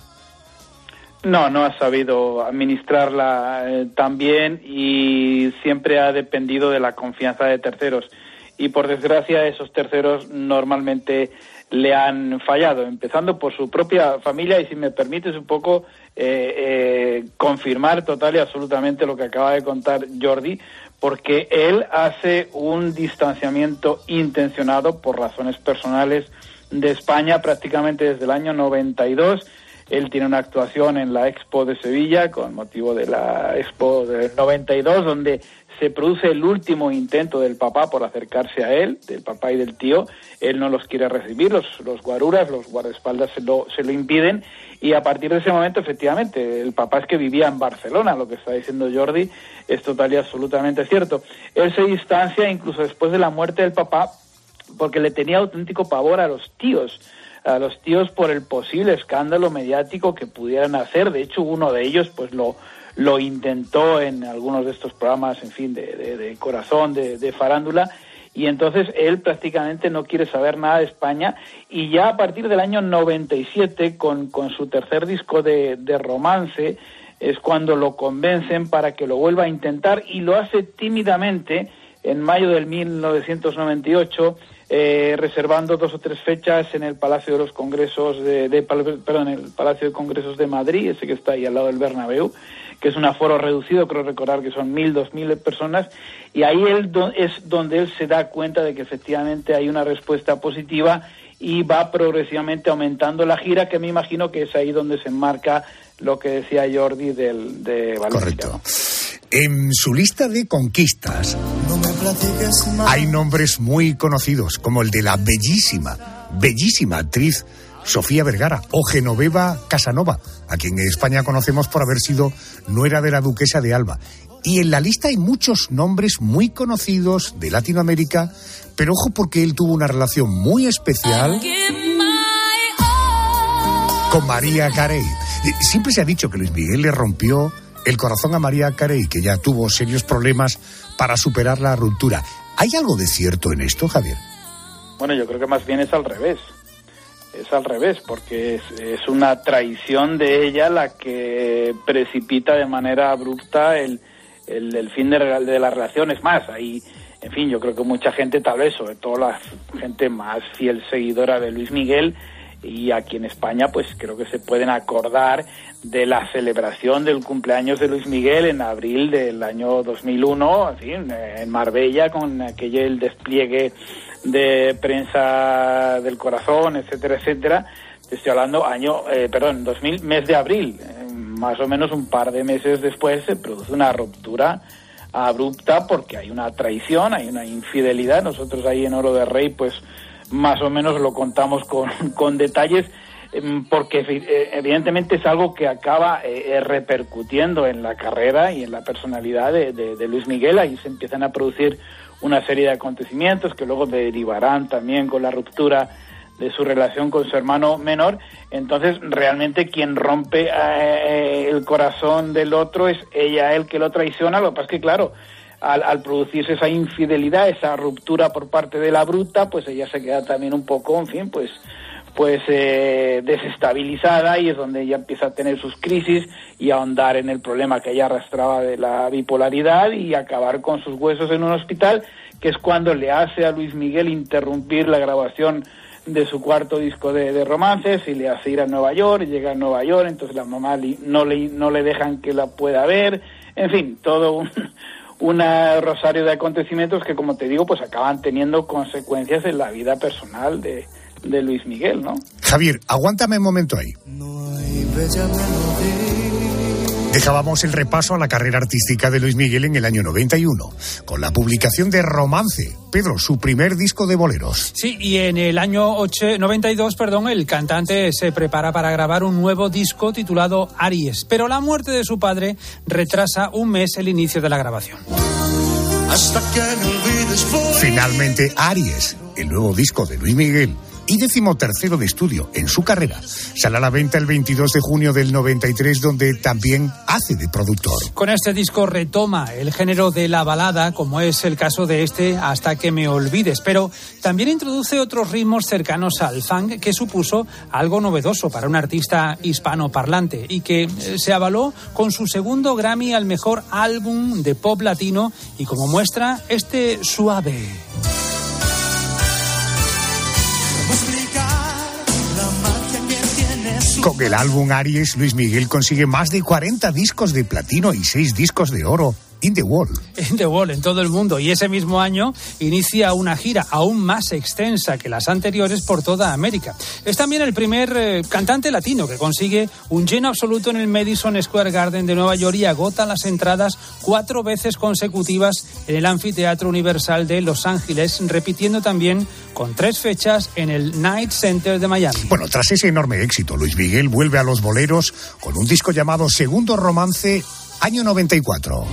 No, no ha sabido administrarla eh, tan bien y siempre ha dependido de la confianza de terceros. Y por desgracia esos terceros normalmente le han fallado, empezando por su propia familia. Y si me permites un poco eh, eh, confirmar total y absolutamente lo que acaba de contar Jordi, porque él hace un distanciamiento intencionado por razones personales de España prácticamente desde el año noventa y dos. Él tiene una actuación en la Expo de Sevilla con motivo de la Expo del noventa y dos, donde se produce el último intento del papá por acercarse a él, del papá y del tío. Él no los quiere recibir, los, los guaruras, los guardaespaldas se lo, se lo impiden, y a partir de ese momento, efectivamente, el papá es que vivía en Barcelona, lo que está diciendo Jordi es total y absolutamente cierto. Él se distancia incluso después de la muerte del papá porque le tenía auténtico pavor a los tíos, a los tíos por el posible escándalo mediático que pudieran hacer. De hecho, uno de ellos pues lo lo intentó en algunos de estos programas, en fin, de, de, de corazón, de, de farándula, y entonces él prácticamente no quiere saber nada de España, y ya a partir del año noventa y siete, con, con su tercer disco de, de romance, es cuando lo convencen para que lo vuelva a intentar, y lo hace tímidamente en mayo del mil novecientos noventa y ocho, Eh, reservando dos o tres fechas en el Palacio de los Congresos de, de perdón, el Palacio de Congresos de Madrid, ese que está ahí al lado del Bernabéu, que es un aforo reducido, creo recordar que son mil, dos mil personas, y ahí él do, es donde él se da cuenta de que efectivamente hay una respuesta positiva y va progresivamente aumentando la gira, que me imagino que es ahí donde se enmarca lo que decía Jordi del, de Valencia. Correcto. En su lista de conquistas hay nombres muy conocidos, como el de la bellísima, bellísima actriz Sofía Vergara o Genoveva Casanova, a quien en España conocemos por haber sido nuera de la duquesa de Alba. Y en la lista hay muchos nombres muy conocidos de Latinoamérica, pero ojo, porque él tuvo una relación muy especial con María Carey. Siempre se ha dicho que Luis Miguel le rompió el corazón a María Carey, que ya tuvo serios problemas para superar la ruptura. ¿Hay algo de cierto en esto, Javier? Bueno, yo creo que más bien es al revés. Es al revés, porque es, es una traición de ella la que precipita de manera abrupta el, el, el fin de, de la relación. Es más, ahí, en fin, yo creo que mucha gente, tal vez, sobre todo la gente más fiel seguidora de Luis Miguel, y aquí en España, pues creo que se pueden acordar de la celebración del cumpleaños de Luis Miguel en abril del año dos mil uno, en fin, en Marbella, con aquel el despliegue de prensa del corazón, etcétera, etcétera. Te estoy hablando año, eh, perdón, dos mil, mes de abril, eh, más o menos un par de meses después se produce una ruptura abrupta porque hay una traición, hay una infidelidad. Nosotros ahí en Oro de Rey, pues más o menos lo contamos con, con detalles, porque evidentemente es algo que acaba eh, repercutiendo en la carrera y en la personalidad de, de, de Luis Miguel. Ahí se empiezan a producir una serie de acontecimientos que luego derivarán también con la ruptura de su relación con su hermano menor. Entonces realmente quien rompe eh, el corazón del otro es ella, él que lo traiciona. Lo que pasa es que claro, Al, al producirse esa infidelidad, esa ruptura por parte de la bruta, pues ella se queda también un poco, en fin, pues pues eh, desestabilizada, y es donde ella empieza a tener sus crisis y a ahondar en el problema que ella arrastraba de la bipolaridad y acabar con sus huesos en un hospital, que es cuando le hace a Luis Miguel interrumpir la grabación de su cuarto disco de, de romances y le hace ir a Nueva York. Llega a Nueva York, entonces la mamá li, no le no le dejan que la pueda ver. En fin, todo un, un rosario de acontecimientos que, como te digo, pues acaban teniendo consecuencias en la vida personal de, de Luis Miguel, ¿no? Javier, aguántame un momento ahí. Dejábamos el repaso a la carrera artística de Luis Miguel en el año noventa y uno, con la publicación de Romance, Pedro, su primer disco de boleros. Sí, y en el año noventa y dos, perdón, el cantante se prepara para grabar un nuevo disco titulado Aries, pero la muerte de su padre retrasa un mes el inicio de la grabación. Hasta que me olvides voy. Finalmente, Aries, el nuevo disco de Luis Miguel, y decimotercero de estudio en su carrera, sale a la venta el veintidós de junio del noventa y tres, donde también hace de productor. Con este disco retoma el género de la balada, como es el caso de este Hasta que me olvides, pero también introduce otros ritmos cercanos al funk, que supuso algo novedoso para un artista hispanoparlante y que se avaló con su segundo Grammy al mejor álbum de pop latino, y como muestra este Suave. Con el álbum Aries, Luis Miguel consigue más de cuarenta discos de platino y seis discos de oro in the world. In the world, en todo el mundo. Y ese mismo año inicia una gira aún más extensa que las anteriores por toda América. Es también el primer eh, cantante latino que consigue un lleno absoluto en el Madison Square Garden de Nueva York y agota las entradas cuatro veces consecutivas en el Anfiteatro Universal de Los Ángeles, repitiendo también con tres fechas en el Night Center de Miami. Bueno, tras ese enorme éxito, Luis Miguel vuelve a los boleros con un disco llamado Segundo Romance, año noventa y cuatro.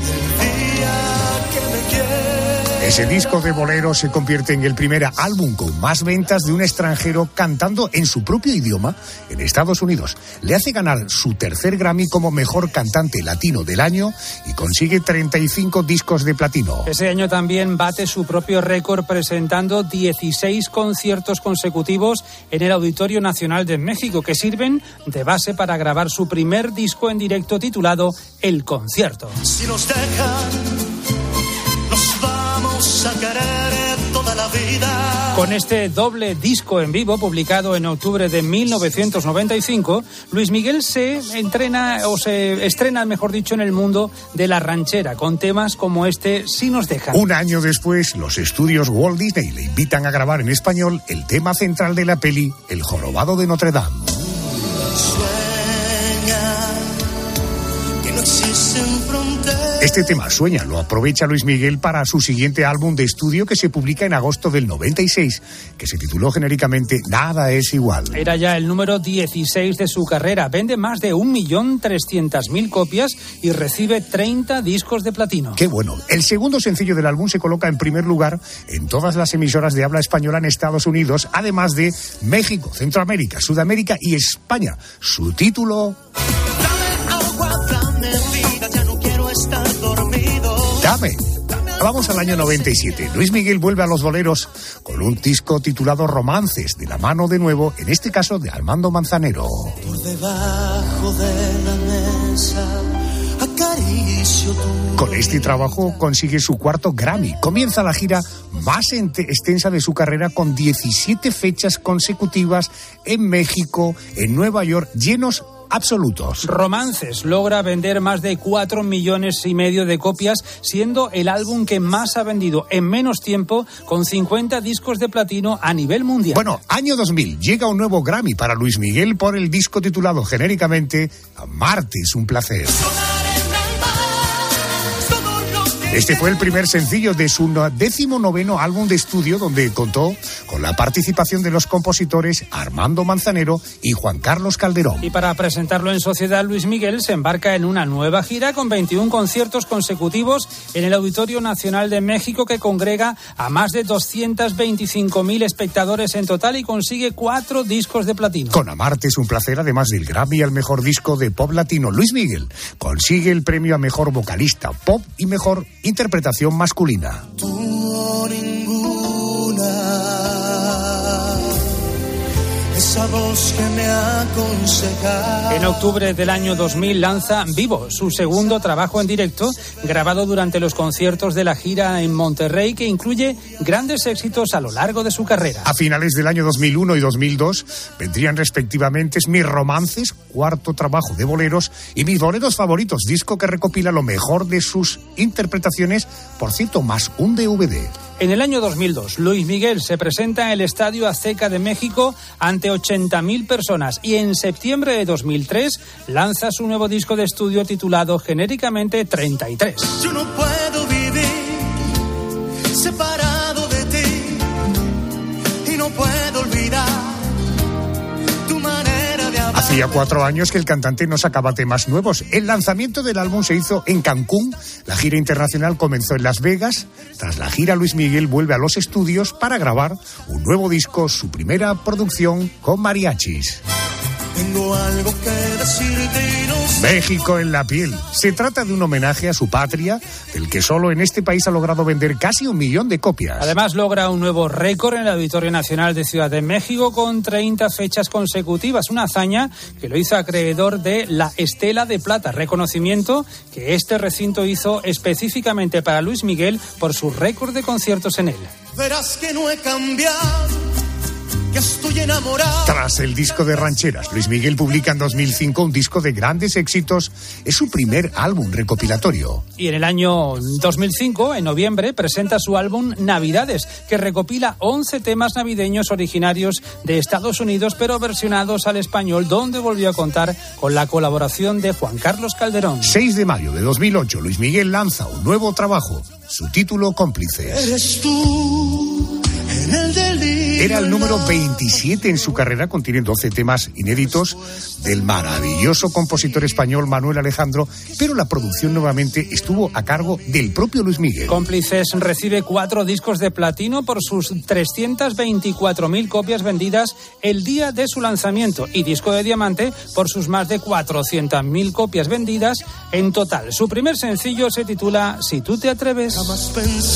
Ese disco de boleros se convierte en el primer álbum con más ventas de un extranjero cantando en su propio idioma en Estados Unidos. Le hace ganar su tercer Grammy como mejor cantante latino del año y consigue treinta y cinco discos de platino. Ese año también bate su propio récord presentando dieciséis conciertos consecutivos en el Auditorio Nacional de México, que sirven de base para grabar su primer disco en directo titulado El Concierto. Si nos dejan, nos vamos a querer toda la vida. Con este doble disco en vivo, publicado en octubre de mil novecientos noventa y cinco, Luis Miguel se entrena, o se estrena, mejor dicho, en el mundo de la ranchera, con temas como este Si nos dejan. Un año después, los estudios Walt Disney le invitan a grabar en español el tema central de la peli El jorobado de Notre Dame. Sueña que no existen fronteras. Este tema, Sueña, lo aprovecha Luis Miguel para su siguiente álbum de estudio, que se publica en agosto del noventa y seis, que se tituló genéricamente Nada es igual. Era ya el número dieciséis de su carrera. Vende más de un millón trescientas mil copias y recibe treinta discos de platino. ¡Qué bueno! El segundo sencillo del álbum se coloca en primer lugar en todas las emisoras de habla española en Estados Unidos, además de México, Centroamérica, Sudamérica y España. Su título... Dame. Vamos al año noventa y siete. Luis Miguel vuelve a los boleros con un disco titulado Romances, de la mano de nuevo, en este caso, de Armando Manzanero. Por debajo de la mesa acaricio tu... Con este trabajo consigue su cuarto Grammy. Comienza la gira más extensa de su carrera, con diecisiete fechas consecutivas en México, en Nueva York, llenos absolutos. Romances logra vender más de cuatro millones y medio de copias, siendo el álbum que más ha vendido en menos tiempo, con cincuenta discos de platino a nivel mundial. Bueno, año dos mil, llega un nuevo Grammy para Luis Miguel por el disco titulado genéricamente Amarte es un placer. Este fue el primer sencillo de su décimo noveno álbum de estudio, donde contó con la participación de los compositores Armando Manzanero y Juan Carlos Calderón. Y para presentarlo en sociedad, Luis Miguel se embarca en una nueva gira con veintiún conciertos consecutivos en el Auditorio Nacional de México, que congrega a más de doscientos veinticinco mil espectadores en total y consigue cuatro discos de platino. Con Amarte es un placer, además del Grammy al mejor disco de pop latino, Luis Miguel consigue el premio a mejor vocalista pop y mejor interpretación masculina. Tú ninguna, esa voz que me aconseja. En octubre del año dos mil lanza Vivo, su segundo trabajo en directo, grabado durante los conciertos de la gira en Monterrey, que incluye grandes éxitos a lo largo de su carrera. A finales del año dos mil uno y dos mil dos vendrían respectivamente Mis Romances, cuarto trabajo de boleros y Mis boleros favoritos, disco que recopila lo mejor de sus interpretaciones, por cierto, más un D V D. En el año dos mil dos, Luis Miguel se presenta en el Estadio Azteca de México ante ochenta mil personas y en septiembre de dos mil tres lanza su nuevo disco de estudio titulado genéricamente treinta y tres. Yo no puedo vivir separado de ti y no puedo olvidar tu manera de hablar. Hacía cuatro años que el cantante no sacaba temas nuevos. El lanzamiento del álbum se hizo en Cancún. La gira internacional comenzó en Las Vegas. Tras la gira, Luis Miguel vuelve a los estudios para grabar un nuevo disco, su primera producción con mariachis. Tengo algo que decirte y no sé. México en la piel. Se trata de un homenaje a su patria, del que solo en este país ha logrado vender casi un millón de copias. Además, logra un nuevo récord en el Auditorio Nacional de Ciudad de México con treinta fechas consecutivas, una hazaña que lo hizo acreedor de la Estela de Plata, reconocimiento que este recinto hizo específicamente para Luis Miguel por su récord de conciertos en él. Verás que no he cambiado. Que estoy enamorado. Tras el disco de rancheras, Luis Miguel publica en dos mil cinco un disco de grandes éxitos. Es su primer álbum recopilatorio. Y en el año dos mil cinco, en noviembre, presenta su álbum Navidades, que recopila once temas navideños originarios de Estados Unidos, pero versionados al español, donde volvió a contar con la colaboración de Juan Carlos Calderón. seis de mayo de dos mil ocho, Luis Miguel lanza un nuevo trabajo. Su título, Cómplices. Eres tú en el delirio. Era el número veintisiete en su carrera, contiene doce temas inéditos del maravilloso compositor español Manuel Alejandro, pero la producción nuevamente estuvo a cargo del propio Luis Miguel. Cómplices recibe cuatro discos de platino por sus trescientas veinticuatro mil copias vendidas el día de su lanzamiento y disco de diamante por sus más de cuatrocientas mil copias vendidas en total. Su primer sencillo se titula Si tú te atreves. Jamás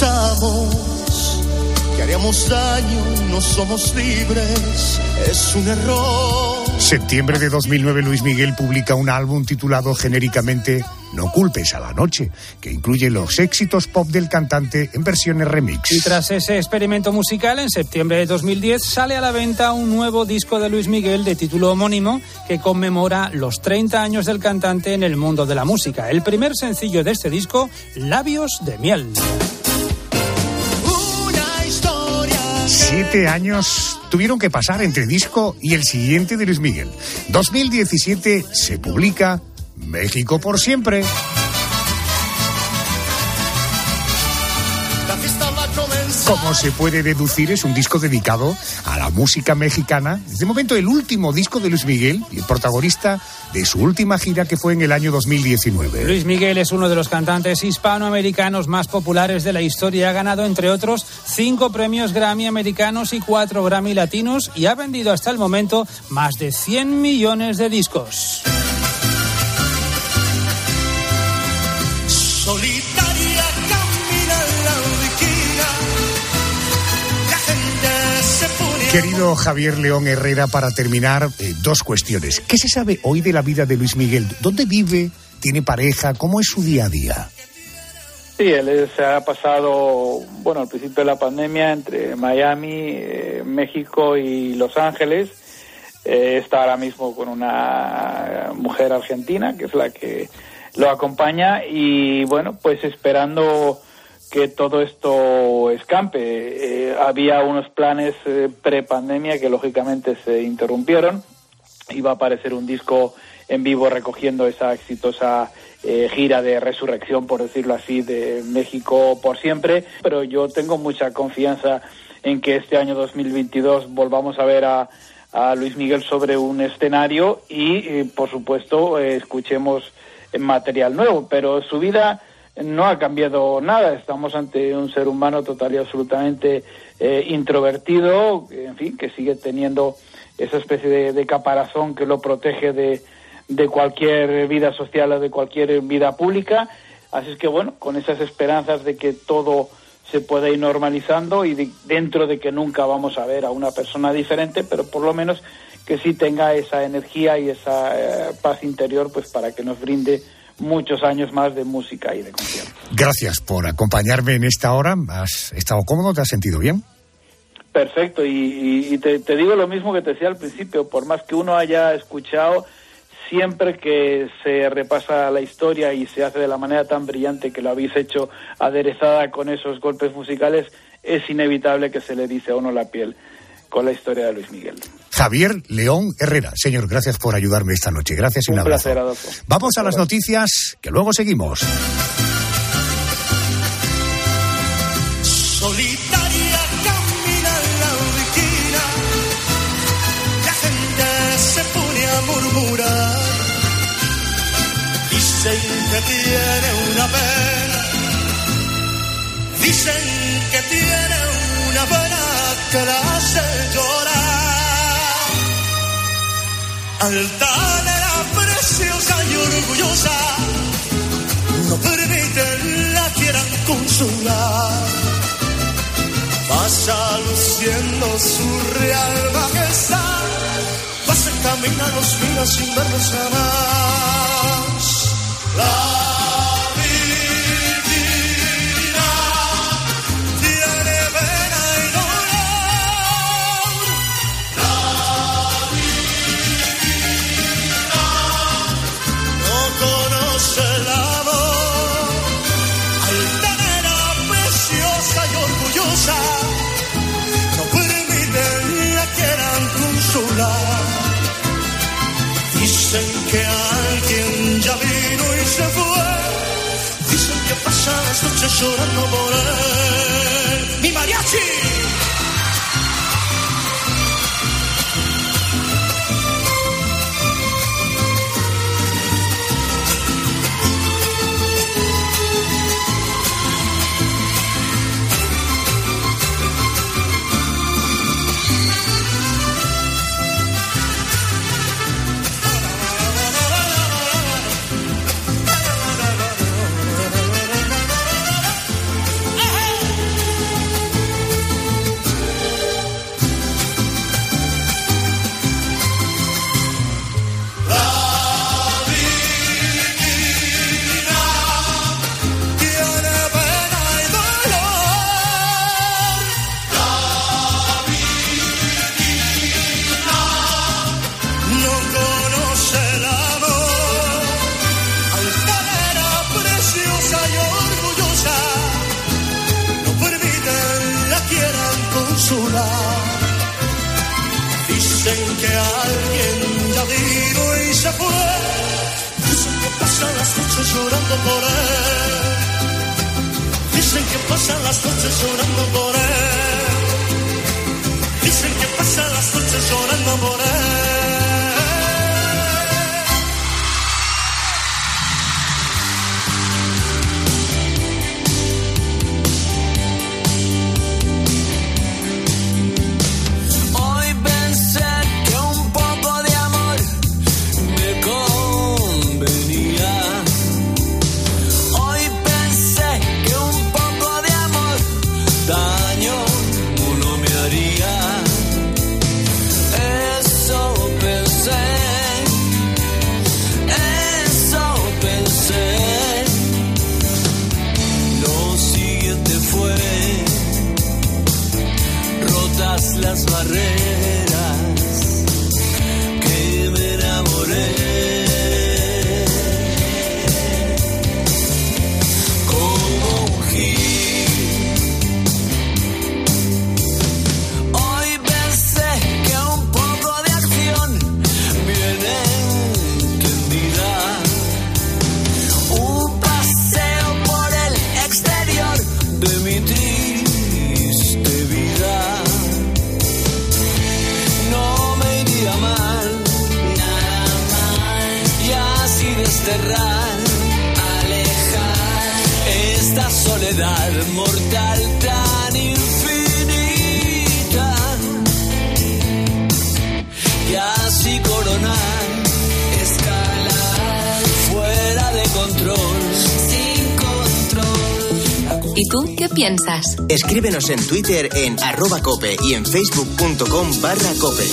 pensamos que haríamos daño, no somos libres, es un error. Septiembre de dos mil nueve, Luis Miguel publica un álbum titulado genéricamente No culpes a la noche, que incluye los éxitos pop del cantante en versiones remix. Y tras ese experimento musical, en septiembre de dos mil diez sale a la venta un nuevo disco de Luis Miguel de título homónimo que conmemora los treinta años del cantante en el mundo de la música. El primer sencillo de este disco, Labios de miel. Siete años tuvieron que pasar entre disco y el siguiente de Luis Miguel. dos mil diecisiete se publica México por siempre. Como se puede deducir, es un disco dedicado a la música mexicana. Es de momento el último disco de Luis Miguel y el protagonista de su última gira, que fue en el año dos mil diecinueve. Luis Miguel es uno de los cantantes hispanoamericanos más populares de la historia. Ha ganado, entre otros, cinco premios Grammy americanos y cuatro Grammy latinos y ha vendido hasta el momento más de cien millones de discos. Solitaria camina la viquina, la gente se pone. Querido Javier León Herrera, para terminar, eh, dos cuestiones. ¿Qué se sabe hoy de la vida de Luis Miguel? ¿Dónde vive? ¿Tiene pareja? ¿Cómo es su día a día? Sí, él se ha pasado, bueno, al principio de la pandemia entre Miami, eh, México y Los Ángeles. Eh, está ahora mismo con una mujer argentina, que es la que lo acompaña, y bueno, pues esperando que todo esto escampe. Eh, había unos planes eh, pre-pandemia que lógicamente se interrumpieron. Iba a aparecer un disco en vivo recogiendo esa exitosa eh, gira de resurrección, por decirlo así, de México por siempre, pero yo tengo mucha confianza en que este año dos mil veintidós volvamos a ver a, a Luis Miguel sobre un escenario y, eh, por supuesto, eh, escuchemos material nuevo, pero su vida no ha cambiado nada. Estamos ante un ser humano total y absolutamente eh, introvertido, en fin, que sigue teniendo esa especie de, de caparazón que lo protege de, de cualquier vida social o de cualquier vida pública. Así es que, bueno, con esas esperanzas de que todo se pueda ir normalizando y de, dentro de que nunca vamos a ver a una persona diferente, pero por lo menos que sí tenga esa energía y esa eh, paz interior, pues para que nos brinde muchos años más de música y de conciertos. Gracias por acompañarme en esta hora. ¿Has estado cómodo? ¿Te has sentido bien? Perfecto, y, y, y te, te digo lo mismo que te decía al principio, por más que uno haya escuchado siempre que se repasa la historia y se hace de la manera tan brillante que lo habéis hecho, aderezada con esos golpes musicales, es inevitable que se le dice a uno la piel con la historia de Luis Miguel. Javier León Herrera. Señor, gracias por ayudarme esta noche. Gracias y un, un abrazo. Placer, Adolfo. Vamos a las noticias, que luego seguimos. Solitaria camina en la esquina, la gente se pone a murmurar, dicen que tiene una pena, dicen que tiene una pena que la hace llorar. Altanera, preciosa y orgullosa, no permiten la quieran consolar. Pasa luciendo su real majestad, pasa camina los mira sin verlos jamás. La no permiten la quieran consolar. Dicen que alguien ya vino y se fue, dicen que pasan las noches llorando por él. ¡Mi mariachi! Dicen que alguien ya vino y se fue, dicen que pasan las noches llorando por él, dicen que pasan las noches llorando por él, dicen que pasan las noches llorando por él. Las barreras que me enamoré, como un gil. Hoy pensé que un poco de acción bien entendida, un paseo por el exterior de mi triste vida. Desterrar, alejar esta soledad mortal tan infinita, y así coronar, escalar fuera de control, sin control. ¿Y tú qué piensas? Escríbenos en Twitter en arroba cope y en facebook.com barra cope.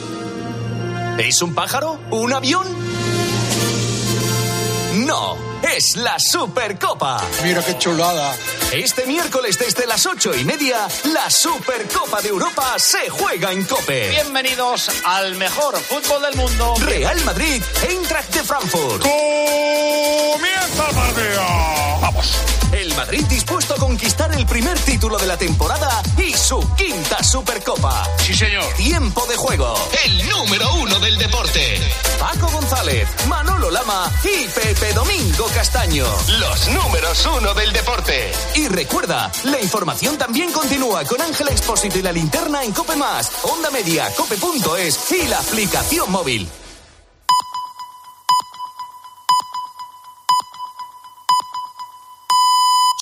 ¿Es un pájaro? ¿Un avión? No, es la Supercopa. Mira qué chulada. Este miércoles desde las ocho y media, la Supercopa de Europa se juega en COPE. Bienvenidos al mejor fútbol del mundo. Real Madrid, Eintracht de Frankfurt. ¡Comienza el partido! ¡Vamos! El Madrid dispuesto a conquistar el primer título de la temporada y su quinta Supercopa. Sí, señor. Tiempo de juego. El número uno del deporte. Paco González, Manolo Lama y Pepe Domingo Castaño. Los números uno del deporte. Y recuerda, la información también continúa con Ángel Expósito y la linterna en COPE más, Onda Media, cope punto es y la aplicación móvil.